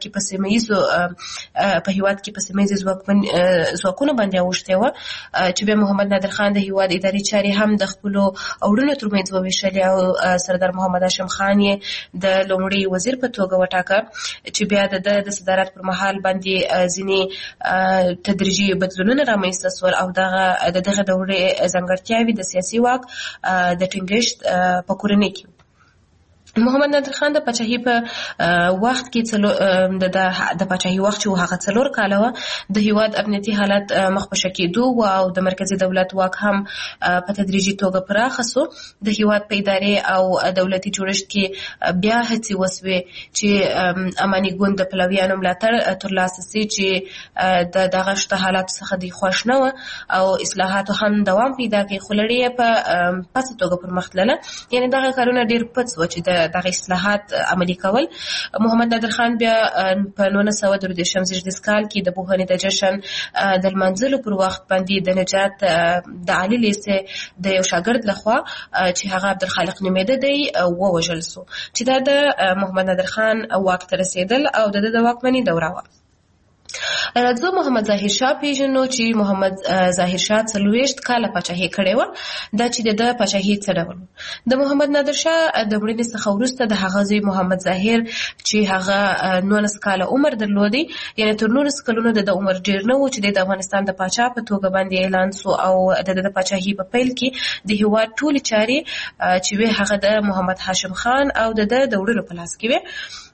کې په سیمه ییزو ځواکونو باندې اوښتې وه چې بیا محمد نادر خان د هیواد اداري چارې هم د خپلو اړونو ترمنځ وویشلې او سردار محمد هاشم خان یې د لومړي وزیر په توګه وټاکه چې بیا د صدارت پر مهال باندې ځینې تدریجي بدلونونه رامنځته سول او دغه دورې ځانګړتیاوې د سیاسي واک د ټینګښت په کورنۍ کې. محمد نادر خان د پاچاهي په وخت کې د پاچاهي وخت چې هغه 4 کاله وه د هیواد امنیتي حالت مخ په ښه کېدو او د مرکزي دولت واک هم په تدریجي توګه پراخه سو. د هیواد په ادارې او دولتي جوړښت کې بیا هڅې وسوې چې اماني ګوند د پلویانو ملاتړ ترلاسه سي چې د دغه شته حالاتو څخه دوی خوښ نه وه او اصلاحاتو هم دوام پیدا کړي خو لړۍ یې په پڅه توګه پرمخ تلله. یعنې دغه کارونه ډېر پڅ وه چې دغه اصلاحات عملي کول. محمد نادر خان بیا په 1933 کال کې د پوهنې د جشن د لمانځلو پر وخت باندې د نجات د عالي لیسې د یو شاګرد لخوا چې هغه عبدالخالق نومېده دی ووژل سو چې دا د محمد نادر خان واک ته رسېدل او د واکمنۍ دوره وه. راځو محمد ظاهر شاه پیژنو چې محمد ظاهر شاه 40 کاله پاچاهي کړې وه. دا چې د پاچاهي څه ډول د محمد نادر شاه د مړینې څخه وروسته د هغه زوی محمد ظاهر چې هغه 19 کاله عمر درلودی یعنې تر 19 کلونو د عمر ډېر نه و چې د افغانستان د پاچا په توګه باندې اعلان سو او د پاچاهي په پیل کې د هیواد ټولې چارې چې وې هغه د محمد هاشم خان او د وړلو په لاس کې وې.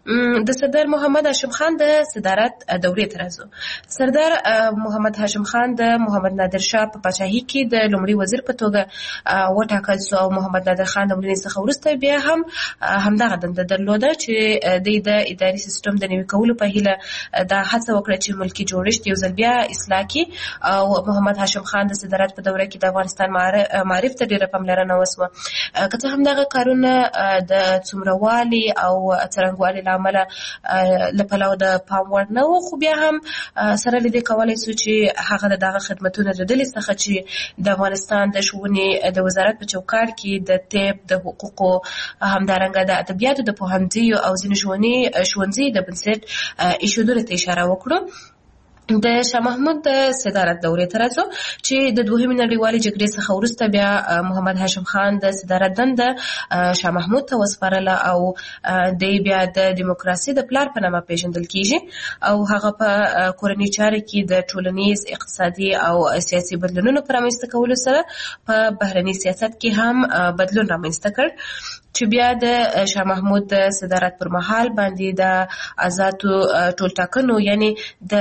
د سردار محمد هاشم خان د صدارت دورې ته راځو. سردار محمد هاشم خان د محمد نادر شاه په پاچاهۍ کې د لومړي وزیر په توګه وټاکل شو او محمد نادر خان د مړینې څخه وروسته بیا هم همدغه دنده درلوده چې د اداري سیستم د نوي کولو په هیله دا هڅه وکړه چې ملکي جوړښت یو ځل بیا اصلاح کړي. او محمد هاشم خان د صدارت په دوره کې د افغانستان معارف ته ډېره پاملرنه وسوه. که څه هم دغه کارونه د څومروالي او څرنګوالي له امله له پلوه د پام وړ نه وو، خو بیا هم سره له دې کولی شو چې هغه د دغه خدمتونو د ډلې څخه چې د افغانستان د ښوونې د وزارت په چوکاټ کې د طب، د حقوقو، همدارنګه د ادبیاتو د پوهنځیو او ځینې ښوونځي د بنسټ ایښودلو ته اشاره وکړو. د شاه محمود د صدارت دورې ته راځو چې د دوهمې نړیوالې جګړې څخه وروسته بیا محمد هاشم خان د صدارت دنده شاه محمود ته وسپارله او دی بیا د دیموکراسي د پلار په نامه پیژندل کیږي او هغه په کورنۍ چارو کې د ټولنیز، اقتصادي او سیاسي بدلونونو پر رامنځته کولو سره په بهرني سیاست کې هم بدلون رامنځته کړ چې بیا د شاه محمود د صدارت پر مهال باندې د آزادو ټولټاکنو یعنی د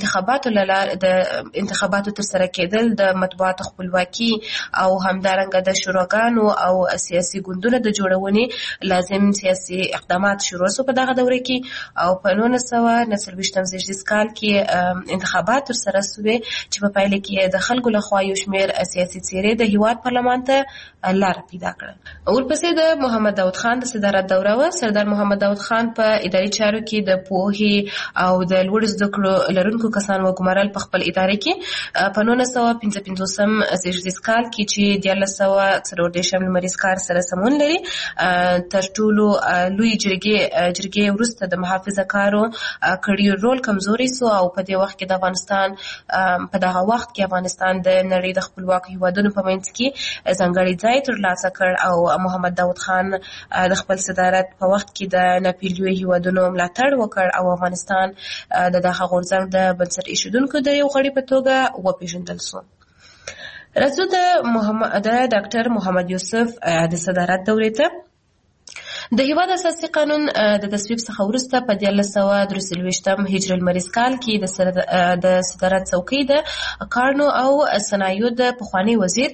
انتخاباتو ترسره کېدل، د مطبوعاتو خپلواکي او همدارنګه د شوراګانو او سیاسي ګوندونو د جوړونې لازم سیاسي اقدامات شروع شو په دغه دوره کې. او په 1949 زیږدیز کال کې انتخابات ترسره شوې چې په پایله کې د خلکو لخوا یو شمېر سیاسي څېرې د هیواد پارلمان ته لاره پیدا کړه. ورپسې د محمد داود خان د صدارت دوره وه. سردار محمد داود خان په اداري چارو کې د پوهې او د لوړو زده کړو لرونکو کسان وګمارل په خپل اداره کې. په 1955 زیږدیز کال کې چې 1940 لمریز کال سره سمون لري، تر ټولو لوی جرګې وروسته د محافظه کارو کړي رول کمزوري سو او په دې وخت کې د افغانستان په دغه وخت کې افغانستان د نړۍ د خپلواکو هیوادونو په منځ کې ځانګړی ځای ترلاسه کړ او محمد داود خان د خپل صدارت په وخت کې د ناپیلیوي هیوادونو ملاتړ وکړ او افغانستان د دغه غورځنګ د بنسټ ایښودونکو د یو غړي په توګه وپېژندل شو. راځو د ډاکټر محمد یوسف د صدارت دورې ته. د هیواد اساسي قانون د تصویب څخه وروسته په 1923 هجري المریز کال کې د صدارت څوکۍ د کارنو او صنایعو د پخوانی وزیر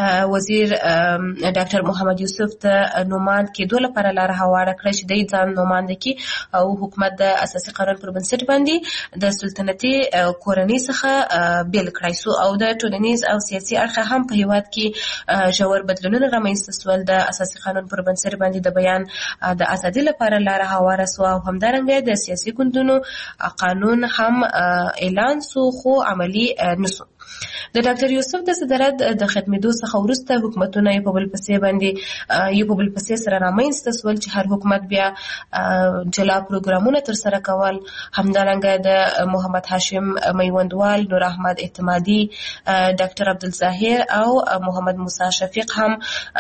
ډاکټر محمد یوسف د نوماند کېدو لپاره لاره هواره کړه چې د ځان نوماند کې او حکومت د اساسي قانون پر بنسټ باندې د سلطنتي کورنۍ څخه بیل کړای شو او د ټولنیز او سیاسي اړخه هم په هیواد کې ژور بدلونونه رامنځته شول. د اساسي قانون پر بنسټ باندې د بیان د ازادي لپاره لاره هواره سو او همدارنګه د سیاسي ګوندونو قانون هم اعلان سو خو عملی نسو. د ډاکټر یوسف د صدارت د ختمېدو څخه وروسته حکومتونه یو په بل پسې سره رامنځته شول چې هر حکومت بیا جلا پروګرامونه ترسره کول. همدارنګه د محمد هاشم میوندوال، نور احمد اعتمادي، ډاکټر عبدالظاهر او محمد موسی شفیق هم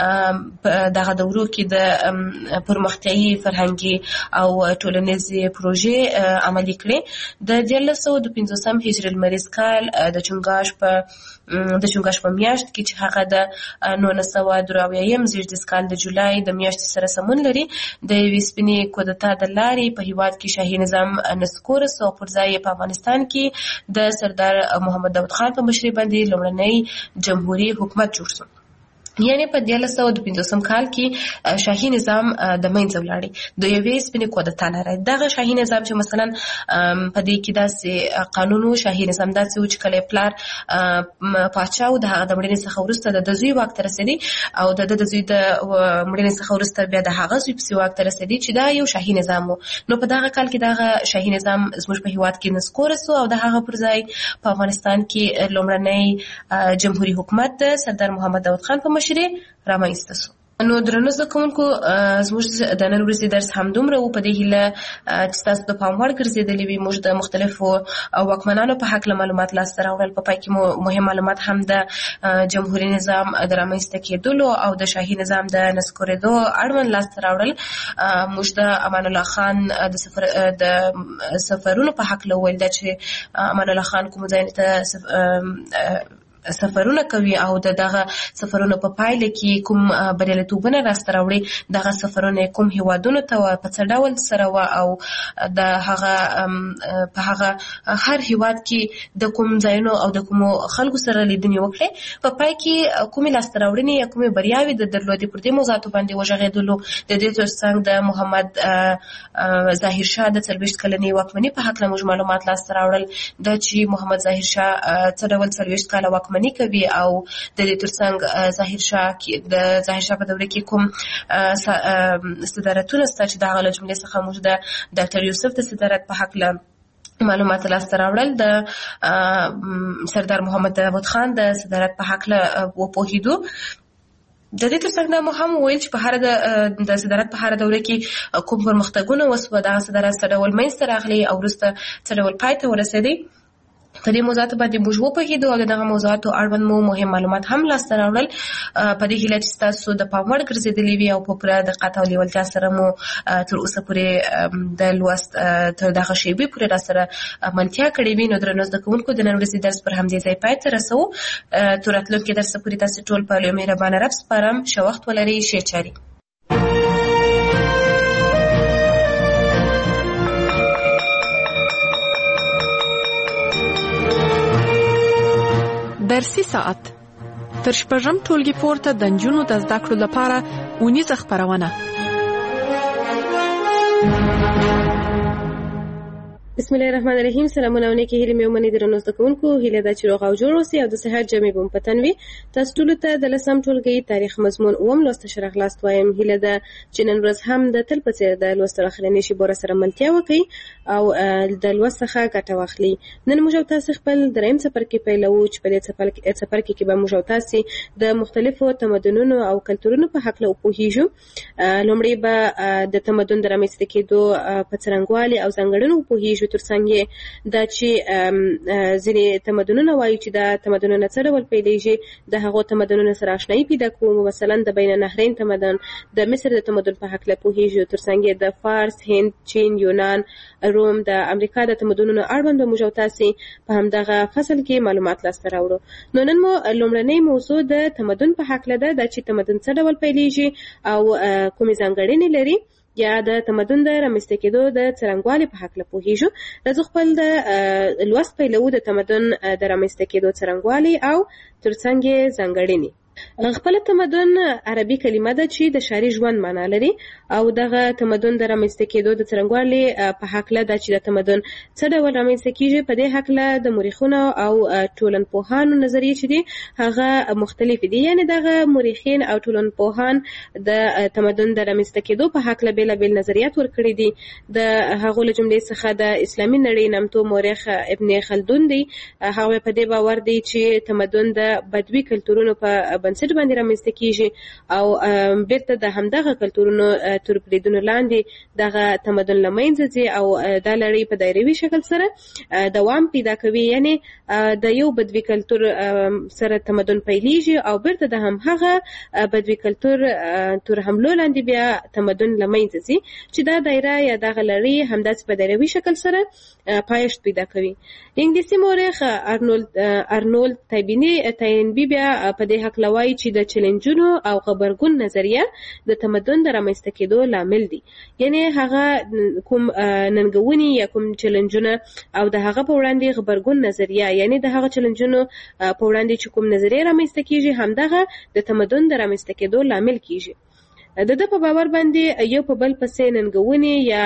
دغه دورو کې د پرمختیایي فرهنګي او ټولنیزې پروژې عملي کړې. د 1950 هجري المریز کال د چنګاش په میاشت کې چې هغه د 1923 زیږدیز کال د جولای د میاشتې سره سمون لري، د یوې سپینې کودتا د لارې په هیواد کې شاهي نظام نسکور سو او پر ځای په افغانستان کې د سردار محمد داود خان په مشرۍ باندې لومړنی جمهوریت حکومت جوړ شو. یعنی په 1950 کال کې شاهي نظام د منځه ولاړی، د یوې سپینې کودتا لري. دغه شاهي نظام چې مثلا په دې کې داسې قانونو شاهي نظام داسې و چې کله پلار پاچا او د هغه مړینې څخه وروسته د زوی واک ته رسېدی او د زوی د مړینې څخه وروسته بیا د هغه زوی په واک ته رسېدی چې دا یو شاهي نظام و. نو په دغه کال کې دغه شاهي نظام زموږ په هیواد کې نسکور سو او د هغه پر ځای په افغانستان کې لومړنی جمهوریت حکومت د سردار محمد داود خان په رامنځته شو. نو درنو زده کوونکو، زموږ د نن ورځې درس همدومره و. په دې هیله چې تاسو د پام وړ ګرځېدلي وي. موږ د مختلفو واکمنانو په هکله معلومات لاسته راوړل. په پای کې مو مهم معلومات هم د جمهوري نظام د رامنځته کېدلو او د شاهي نظام د نسکورېدو اړوند لاسته راوړل. موږ د امان الله خان د سفرونو په هکله وویل چې امان الله خان کوم ځای ته سفرونه کوي او دغه سفرونه په پایله کې کوم بریالیتوبونه راسته راوړي دغه سفرونه کوم هیوادونو ته په څه ډول سره او د هغه په هغه هر هیواد کې د کوم ځایونو او د کوم خلکو سره لیدنې وکړي په پای کې کومې لاسته راوړنې یا کومې بریاوې د درلودې پر دې موضوعاتو باندې وغږېدلو د دې ترڅنګ د محمد ظاهر شاه د 40 کلنې واکمنۍ په هکله موږ معلومات لاسته راوړل د چې محمد ظاهر شاه څه ډول 40 کاله واکمنۍ کوي او د دې ترڅنګ ظاهر شاه په دوره کې کوم صدارتونه سته چې د هغه له جملې څخه موږ د ډاکټر یوسف د صدارت په هکله معلومات لاسته راوړل د سردار محمد داود خان د صدارت په هکله وپوهېدو د دې ترڅنګ دا مهم ویل چې په هر د صدارت په هر دوره کې کوم پرمختګونه وسوه د صدارت څه ډول منځته راغلي او وروسته څه ډول پای ته ورسېدی په دې موضوعاتو باندې موږ وپوهېدو او دغه موضوعاتو اړوند مو مهم معلومات هم لاسته راوړل په دې هیله چې ستاسو د پام وړ ګرځېدلي وي او په پوره دقت او لیوالتیا سره مو تر اوسه پورې د لوست تر دغه شیبې پورې راسره ملتیا کړې وي نو درنو زده کوونکو د نن ورځې درس پر همدې ځای پای ته رسوو تر راتلونکي درس پورې تاسو ټول په لوی مهربانه رب سپارم ښه وخت ولرئ ښې چارې درسي ساعت تر شپږم ټولګي پورته د نجونو د زده کړو لپاره اونیزه خپرونه. بسم الله الرحمن الرحیم. سلامونه علیکم هیله مې ومني درنو زده کوونکو هیله ده چې روغ او جوړ اوسئ او د صحت جامې به مو په تن وي. تاسو ټولو ته د لسم ټولګي تاریخ مضمون اووم لوست ښه راغلاست وایم. هیله ده چې نن ورځ هم د تل په څېر د لوست اخرنۍ شیبو سره ملتیا وکړئ او د لوست څخه ګټه واخلئ. نن موږ تاسو خپل دریم څپرکی پیلوو چې په دې څپرکي کې به موږ تاسو د مختلفو تمدنونو او کلتورونو په حق له پوهیږو. لومړی به د تمدن د رامنځته کېدو په څرنګوالي او ځانګړنو پوهیږو ترڅنګ دا چې ځینې تمدنونه وایي چې دا تمدنونه څه ډول پیلېږي د هغو تمدنونو سره آشنایي پیدا کوو. مثلا د بین النهرین تمدن د مصر د تمدن په حق له پوهیږو ترڅنګ د فارس هند چین یونان روم د امریکا د تمدنونو اړوند موږ تاسو په همدغه فصل کې معلومات لاسته راوړو. نو نن مو لومړنۍ موضوع د تمدن په حق له ده چې تمدن څه ډول پیلېږي او کومې ځانګړنې لري یا د تمدن د رامنځته کېدو د څرنګوالي په حق له پوهیږو. راځو خپل د لوست پیلوو د تمدن د رامنځته کېدو څرنګوالي او ترڅنګ ځانګړنې. خپل تمدن عربي کلمه ده چې د ښاري ژوند معنا لري او دغه تمدن د رامنځته کېدو د څرنګوالي په حق له ده چې د تمدن څه ډول رامنځته کېږي په دې حق له د مورخونو او ټولنپوهانو نظریې چې دي هغه مختلف دي. یعنی دغه مورخین او ټولنپوهان د تمدن د رامنځته کېدو په حق له بیلابیل نظریات ورکړي دي. د هغو له جملې څخه د اسلامي نړۍ نامتو مورخ ابن خلدون دی. هغه په دې باور دی چې تمدن د بدوي کلتورونو په بنسټ باندې رامنځته کیږي او بیرته د همدغه کلتورونو تر بریدونو لاندې دغه تمدن له منځه ځي او دا لړۍ په دایروي شکل سره دوام پیدا کوي. یعنی د یو بدوي کلتور سره تمدن پیلېږي او بیرته د همهغه بدوي کلتور تر حملو لاندې بیا تمدن له منځه ځي چې دا دایره یا دغه لړۍ همداسې په دایروي شکل سره پایښت پیدا کوي. انګلیسي مورخ ارنولد تاینبي بیا په دې حق وایي چې د چیلنجونو او غبرګون نظریه د تمدن د رامنځته کېدو لامل دي. یعنی هغه کوم ننګونې یا کوم چیلنجونه او د هغه په وړاندې غبرګون نظریه یعنی د هغه چیلنجونو په وړاندې چې کوم نظریه رامنځته کېږي همدغه د تمدن د رامنځته کېدو لامل کېږي. د په باور باندې یو په بل پسې ننګونې یا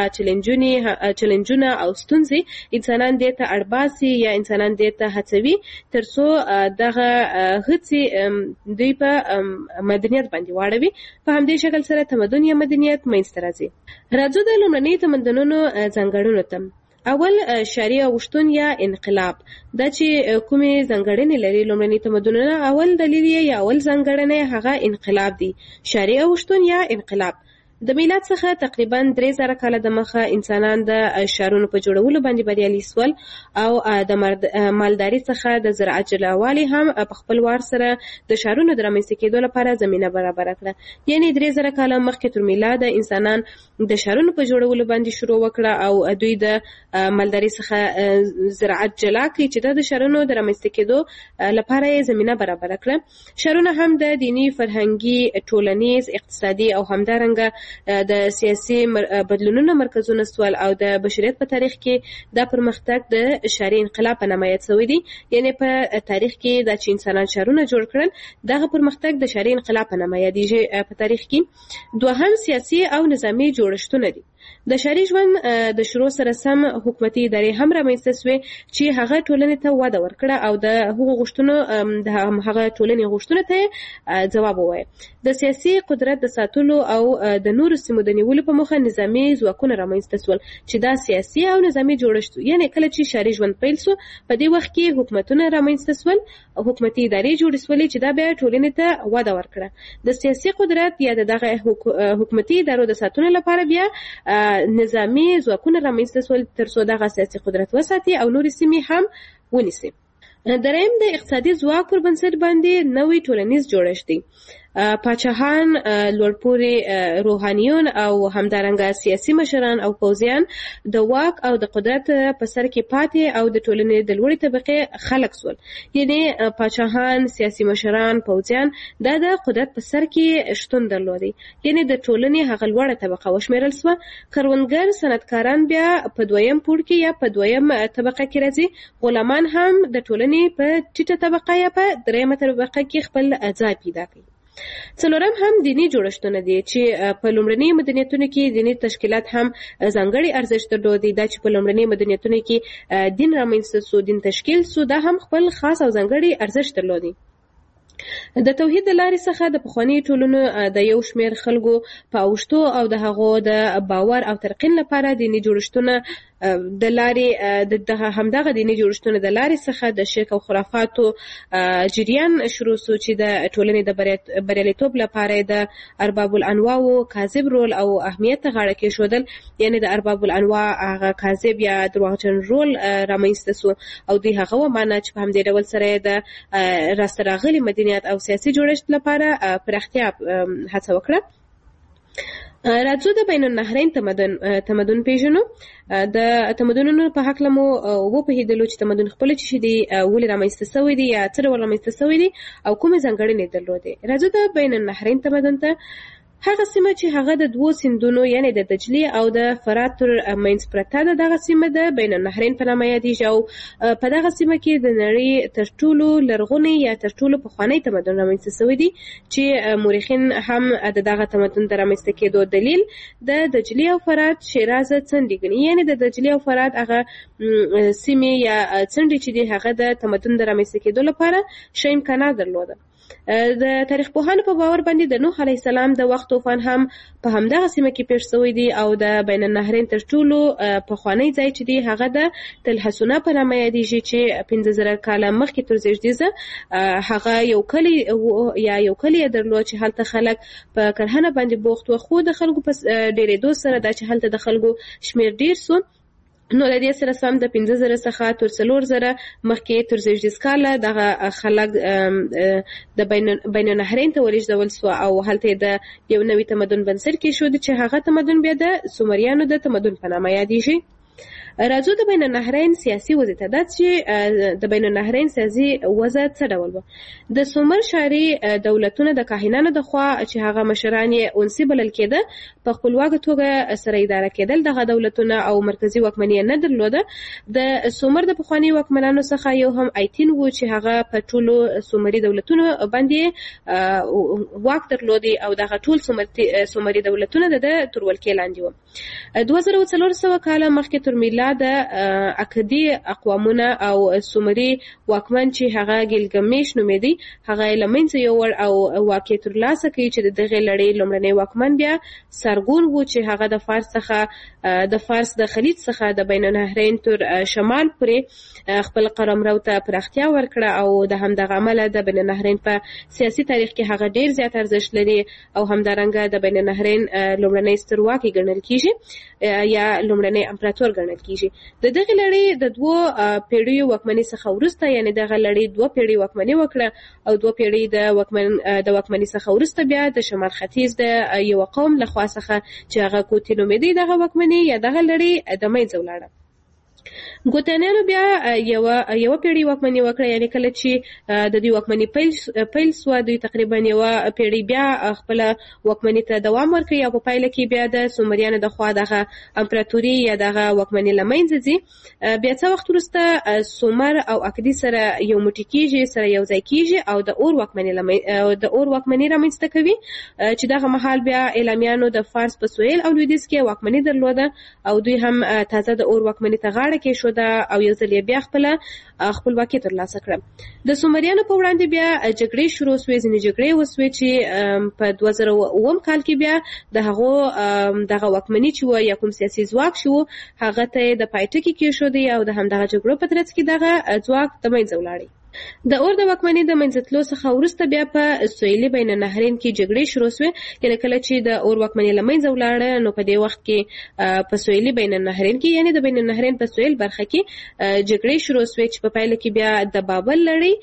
چیلنجونه او ستونزې انسانان دې ته اړباسي یا انسانان دې ته هڅوي ترڅو دغه هڅې دوی په مدنیت باندې واړوي. په همدې شکل سره تمدن یا مدنیت منځته راځي. راځو د لومړني تمدنونو ځانګړنو ته. اول شاري اوښتون یا انقلاب. دا چې کومې ځانګړنې لري لومړني تمدنونه اول دلیل یا اول ځانګړنه هغه انقلاب دی. شاري اوښتون یا انقلاب د میلاد څخه تقریبا 3000 کاله د مخه انسانان د ښارونو په جوړولو باندې بریالي سول او د مالداري څخه د زراعت جلاوالي هم په خپل وار سره د ښارونو د رامنځته کېدو لپاره زمينه برابر کړه. یعنی 3000 کاله مخکې تر میلاد انسانان د ښارونو په جوړولو باندې شروع وکړه او دوی د مالداري څخه زراعت جلا کړي چې د ښارونو د رامنځته کېدو لپاره زمينه برابر کړه. ښارونه هم د دینی، فرهنګي، ټولنیز، اقتصادي او همدارنګه د سیاسي بدلونونو مرکزونه سول او د بشریت په تاریخ کې د پرمختګ د ښاري انقلاب په نامه یاد شوی دی. یعنی په تاریخ کې د چې انسانان ښارونه جوړ کړل دغه پرمختګ د ښاري انقلاب په نامه یادېږي. په تاریخ کې دوهم سیاسي او نظامي جوړښتونه دي. د ښاري ژوند د شروع سره سم حکومتي ادارې هم رامنځته شوې چې هغه ټولنې ته وده ورکړه او د هغو غوښتنو د هغه ټولنې غوښتنو ته ځواب ووایه. د سیاسي قدرت د ساتلو او د نورو سیمو د نیولو په موخه نظامي ځواکونه رامنځته شول چې دا سیاسي او نظامي جوړښت. یعنی کله چې ښاري ژوند پیل شو په دې وخت کې حکومتونه رامنځته شول او حکومتي ادارې جوړې شولې چې دا بیا ټولنې ته وده ورکړه. د سیاسي قدرت یا دغه حکومتي ادارو د ساتنې لپاره بیا نظامي ځواکونه رامنځته شول تر څو دغه سیاسي قدرت وساتي او نورې سیمې هم ونیسي. دریم د اقتصادي ځواک پر بنسټ باندې نوې ټولنیز جوړښت دی. پاچاهان، لوړپوړي روحانیون او همدارنګه سیاسي مشران او پوځیان د واک او د قدرت په سر کې پاتې او د ټولنې د لوړې طبقې خلک سول. یعنی پاچاهان، سیاسي مشران، پوځیان دا د قدرت په سر کې شتون درلودي. یعنی د ټولنې هغه لوړه طبقه وشمیرل سوه. کروندګر، صنعتکاران بیا په دویم پوړ کې یا په دویم طبقه کې راځي. غلامان هم د ټولنې په ټیټه طبقه یا په دریمه طبقه کې خپل ځای پیدا کوي. څلورم هم دینی جوړښتونه دي چې په لومړني مدنیتونو کې دینی تشکیلات هم ځانګړي ارزښت درلودي. دا چې په لومړني مدنیتونو کې دین رامنځته سو، دین تشکیل سو، دا هم خپل خاص او ځانګړي ارزښت درلودي. د توحید د لارې څخه د پخواني ټولنو د یو شمیر خلکو په اوښتو او د هغو د باور او ترقین لپاره دینی جوړښتونه د لارې د همدغه دینی جوړښتونه د لارې څخه د شرک او خرافاتو جریان شروع شو چې د ټولنې د بریالیتوب لپاره د ارباب الانواو کاذب رول او اهمیت غاړه کېښودل. یعنی د ارباب الانوا هغه کاذب یا دروغجن رول رامنځته شو او دوی هغه ومانه چې په همدې ډول سره د راسته راغلي مدنیت او سیاسي جوړښت لپاره پراختیا هڅه وکړه. راځو د بین النهرین تمدن پیژنو. د تمدنونو په هکله مو وپوهېدلو چې تمدن خپل چې دی ولې رامنځته شوی دی یا څه ډول رامنځته شوی دی او کومې ځانګړنې درلودې. راځو د بین النهرین تمدن ته. هغه سیمه چې هغه د دوو سیندونو یعنی د دجلي او د فرات تر منځ پرته ده دغه سیمه د بین النهرین په نامه یادېږي او په دغه سیمه کې د نړۍ تر ټولو لرغونی یا تر ټولو پخوانی تمدن رامنځته شوی دی چې مورخین هم د دغه تمدن د رامنځته کېدو دلیل د دجلي او فرات شیرازه څنډې ګڼي. یعنی د دجلي او فرات هغه سیمې یا څنډې چې دی هغه د تمدن د رامنځته کېدو لپاره ښه امکانات درلوده. د تاریخ پوهانو په باور باندې د نوح علیه السلام د وخت طوفان هم په همدغه سیمه کې پیښ شوی دی او د بین النهرین تر ټولو پخوانی ځای چې دی هغه د تل حسونه په نامه یادېږي چې 5000 کاله مخکې تر زیږدیزه هغه یو کلی درلود چې هلته خلک په کرهنه باندې بوخت و. خو د خلکو په ډېرېدو سره دا چې هلته د خلکو شمیر ډېر سو نو د دې سره سم د 5000 څخه تر 4000 مخکې تر زیږدیز کاله دغه خلک د بین النهرین ته ولېږدول سو او هلته د یو نوي تمدن بنسټ کېښود چې هغه تمدن بیا د سومریانو د تمدن په نامه یادېږي. راځو د بین النهرین سیاسي وضع ته. دا چې د بین النهرین سیاسي وضع څه ډول و. د سومر ښاري دولتونه د کاهنانو د خوا چې هغه مشران یې اونسي بلل کېده په خپلواکه توګه سره اداره کېدل. دغه دولتونه او مرکزي واکمني نه درلوده. د سومر د پخواني واکمنانو څخه یو هم ایتین و چې هغه په ټولو سومري دولتونو باندې واک درلودي او دغه ټول سومري دولتونه د ترولکې لاندې و. 2400 کاله مخکې تر میلاد د اکدي اقوامونه او سومري واکمن چې هغه ګیلګمیش نومېدی هغه له منځه یوړ او واقع ترلاسه کوي چې دغه لړۍ لومړنی واکمن بیا سرګون و چې هغه د فارس څخه د فارس د خلیج څخه د بین النهرین تر شمال پورې خپل قلمرو ته پراختیا ورکړه او د همدغه امله د بین النهرین په سیاسي تاریخ کې هغه ډیر زیات ارزښت لري او همدارنګه د بین النهرین لومړنی سترواکي ګڼل کیږي یا لومړنی امپراتور ګڼل کیږي. د دغه لړۍ د 2 پیړیو واکمنۍ څخه وروسته یعنی دغه لړۍ 2 پیړۍ واکمنۍ وکړه او 2 پیړۍ د واکمنۍ څخه وروسته بیا د شمال ختیځ د یو قوم لخوا څخه چې هغه کوتی نومېدی دغه واکمنۍ یا دغه لړۍ د منځه ولاړه. ګوتانیانو بیا یو پیړۍ واکمنۍ وکړه یعنی کله چې د دوی واکمنۍ پیل سوه دوی تقریبا یو پیړۍ بیا خپل واکمنۍ ته دوام ورکړي او په پایله کې بیا د سومریانو د خوا دغه امپراتوري یا دغه واکمنۍ له منځه ځي. بیا څه وخت وروسته سومر او اکدي سره یو موټی کېږي سره یو ځای کېږي او د اور واکمنۍ رامنځته کوي چې دغه مهال بیا اعلامیانو د فارس په سویل او لویدیځ کې واکمنۍ درلوده او دوی هم تازه د اور واکمنۍ ته غاړه کېښوده او یو ځل بیا خپلواکي ترلاسه کړه. د سومریانو په وړاندې بیا جګړې شروع شوې ځینې جګړې وسوې چې په 2009 کال کې بیا دغه واکمنۍ چې و یا کوم سیاسي ځواک شو هغه ته د پایټکي کېښودی او د همدغه جګړو په ترڅ کې دغه ځواک د منځه ولاړی. د اور د واکمنۍ د منځتلو څخه وروسته بیا په سویلي بین النهرین کې جګړې شروع شوې یعنی کله چې د اور واکمنۍ له منځه ولاړه نو په دې وخت کې په سویلي بین النهرین کې یعنی د بین النهرین په سویل برخه کې جګړې شروع شوې چې په پایله کې بیا د بابل لړۍ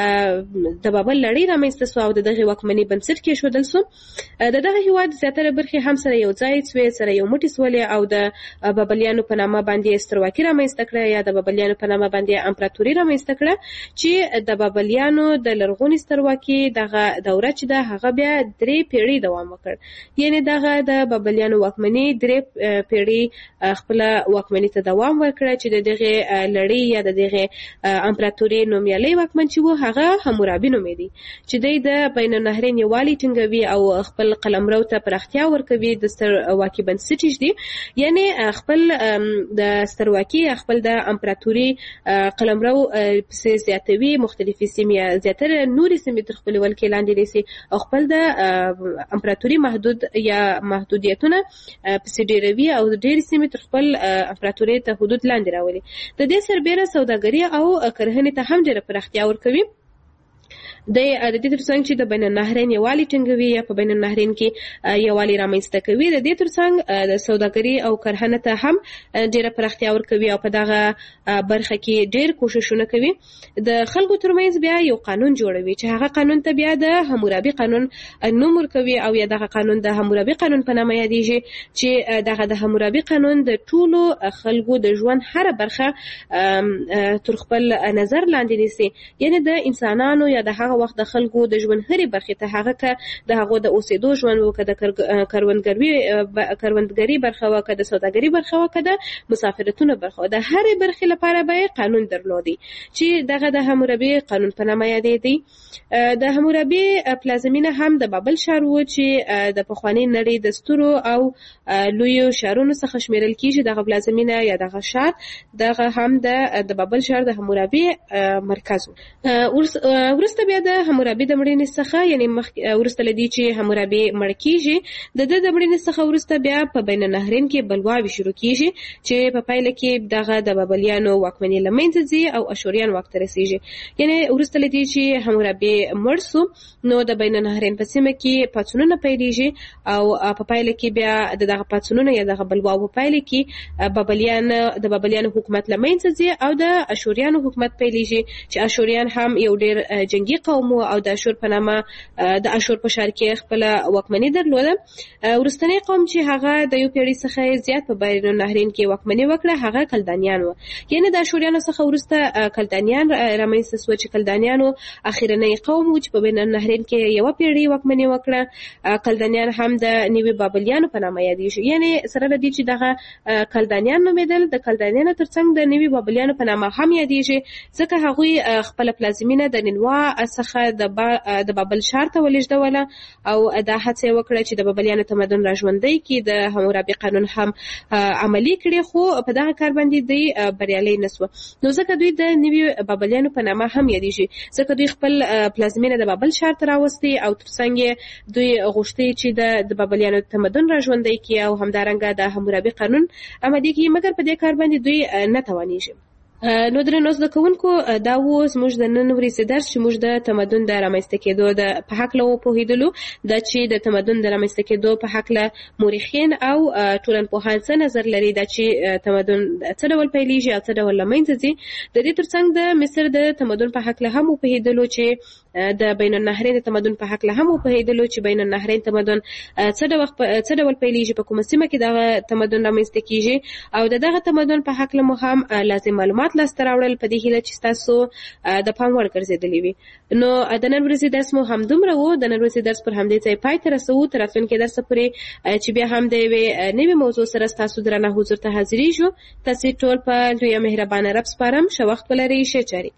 رامنځته سوه او دغه واکمنۍ بنسټ کېښودل سو. دغه هیواد زیاتره برخې هم سره یو ځای سوې سره یو موټی سولې او د بابلیانو په نامه باندې سترواکي رامنځته کړه یا د بابلیانو په نامه باندې امپراتوري رامنځته کړه چې د بابلیانو د لرغوني سترواکي دغه دوره چې ده هغه بیا 3 پیړۍ دوام وکړ یعنی دغه د بابلیانو واکمنۍ 3 پیړۍ خپل واکمنۍ ته دوام ورکړ چې دغه لړۍ یا دغه امپراتوري نومیالي واکمن چې و هغه حمورابي نومېدی چې د بین النهرین یوالي ټینګوي او خپل قلمرو ته پراختیا ورکوي د سترواکي بنسټ دی یعنی خپل د سترواکي خپل د امپراتوري قلمرو زیاتوي مختلفي سیمې زیاتره نوري سیمې تر خپل ولکې لاندې نیسي او خپل د امپراتوري محدودیتونه پسې ډیروي او ډېر سیمې تر خپل امپراتوري ته حدود لاندې راولي. د دې سربېره سوداګري او کرهنې ته هم ډېره پراختیا ورکوي. د دې ترڅنګ چې د بین النهرین یوالي ټینګوي یا په بین النهرین کې یوالي رامنځته کوي د دې ترڅنګ د سوداګري او کرهنه ته هم ډېره پراختیا ورکوي او په دغه برخه کې ډېر کوششونه کوي. د خلکو ترمنځ بیا یو قانون جوړوي چې هغه قانون ته بیا د حمورابي قانون نوم ورکوي او یا دغه قانون د حمورابي قانون په نامه یادېږي چې دغه د حمورابي قانون د ټولو خلکو د ژوند هر برخه تر خپل نظر لاندې نیسي یعنی د انسانانو یا د هغه وخت د خلکو د ژوند هرې برخې ته هغه که د هغو د اوسېدو ژوند وکړه د کروندګري برخه وکړه د سوداګري برخه وکړه د مسافرتونو برخه د هرې برخې لپاره به قانون درلودي چې دغه د حمورابي قانون په نامه یادېدی. د حمورابي پلازمینه هم د بابل ښار و چې د پخوانۍ نړۍ د سترو او لویو ښارونو څخه شمیرل کیږي. دغه پلازمینه یا دغه ښار دغه هم د بابل ښار د حمورابي مرکز و. وروسته بیا د حمورابي د مړینې څخه یعنی وروسته لدی چې حمورابي مړ کیږي د مړینې څخه وروسته بیا په بین النهرین کې بلواوي شروع کیږي چې په پایله کې دغه د بابلیانو واکمنۍ له منځه ځي او اشوریان واک ته رسیږي. یعنی وروسته لدی چې حمورابي مړ سو نو د بین النهرین په سیمه کې پاڅونونه پیلېږي او په پایله کې بیا دغه پاڅونونه یا دغه بلواو په پایله کې د بابلیانو حکومت له منځه ځي او د اشوریانو حکومت پیلېږي چې اشوریان هم یو ډېر جنگي قوم او د اشور په نامه د اشور په ښار کې خپل واکمنۍ درلوده. وروستنی قوم چې هغه د یو پیړۍ څخه زیات په بین النهرین کې واکمنۍ وکړه هغه کلدانیان و یعنی د اشوریانو څخه وروسته کلدانیان رامنځته سوه چې کلدانیانو اخرنی قوم و چې په بین النهرین کې یو پیړۍ واکمنۍ وکړه. کلدانیان هم د نیوي بابلیانو په نامه یادېږي یعنی سره له دې چې دغه کلدانیان نومېدل د کلدانیانو ترڅنګ د نیوي بابلیانو په نامه هم یادېږي ځکه هغوی خپل پلازمینه د نینوا څخه د بابل ښار ته ولېږدوله او دا هڅه یې وکړه چې د بابلیانو تمدن راژوندی کړي، د حمورابي قانون هم عملي کړي، خو په دغه کار باندې دوی بریالي نسوه. نو ځکه دوی د نوي بابلیانو په نامه هم یادېږي، ځکه دوی خپل پلازمینه د بابل ښار ته راوستي او ترڅنګ دوی غوښتي چې د بابلیانو تمدن راژوندی کړي او همدارنګه د حمورابي قانون عملي کړي، مګر په دې کار باندې دوی نه توانېږي. نو درنو زده کوونکو، دا و زموږ د نن ورځې درس چې موږ د تمدن د رامنځته کېدو په هکله وپوهېدلو، دا چې د تمدن د رامنځته کېدو په هکله مورخین او ټولنپوهان څه نظر لري، دا چې تمدن څه ډول پیلېږي او څه ډول له منځه ځي. د دې ترڅنګ د مصر د تمدن په هکله هم وپوهېدلو چې د بین النهرین د تمدن په هکله هم وپوهېدلو چې بین النهرین تمدن څه ډول پیلېږي، په کومه سیمه کې دغه تمدن رامنځته کېږي، او دغه تمدن په هکله مو هم لازم معلومات لاسته راوړل، په دې هیله چې تاسو د پام وړ ګرځېدلي وي. نو د نن ورځې درس مو همدومره و. د نن ورځې درس پر همدې ځای پای ته رسوو، تر راتلونکي درس پورې چې بیا هم د یوې نوې موضوع سره ستاسو درنه حضور ته حاضرېږو. تاسې ټول په لوی مهربانه رب سپارم. ښه وخت ولرئ، ښه چارې.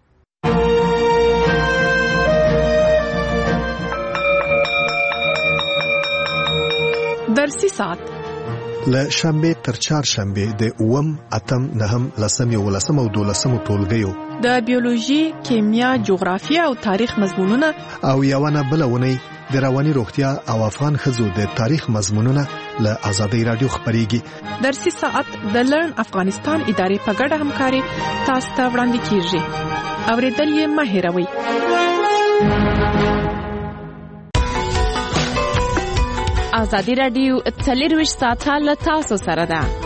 درسي ساعت له شنبه تر چهارشنبه د 8، 8، 9، 10، 11 او 12 ټولګیو د بیولوژي، کیمیا، جغرافیه او تاریخ مضمونونه او یوانه بلونی د رواني روغتیا او افغان ښځو د تاریخ مضمونونه له آزادۍ رادیو خبريږي. درسي ساعت د لرن افغانستان ادارې په ګډه همکاري تاسو ته وړاندې کیږي. اوریدل یې مه هېروئ. آزادی رادیو 24 ساعته له تاسو سره ده.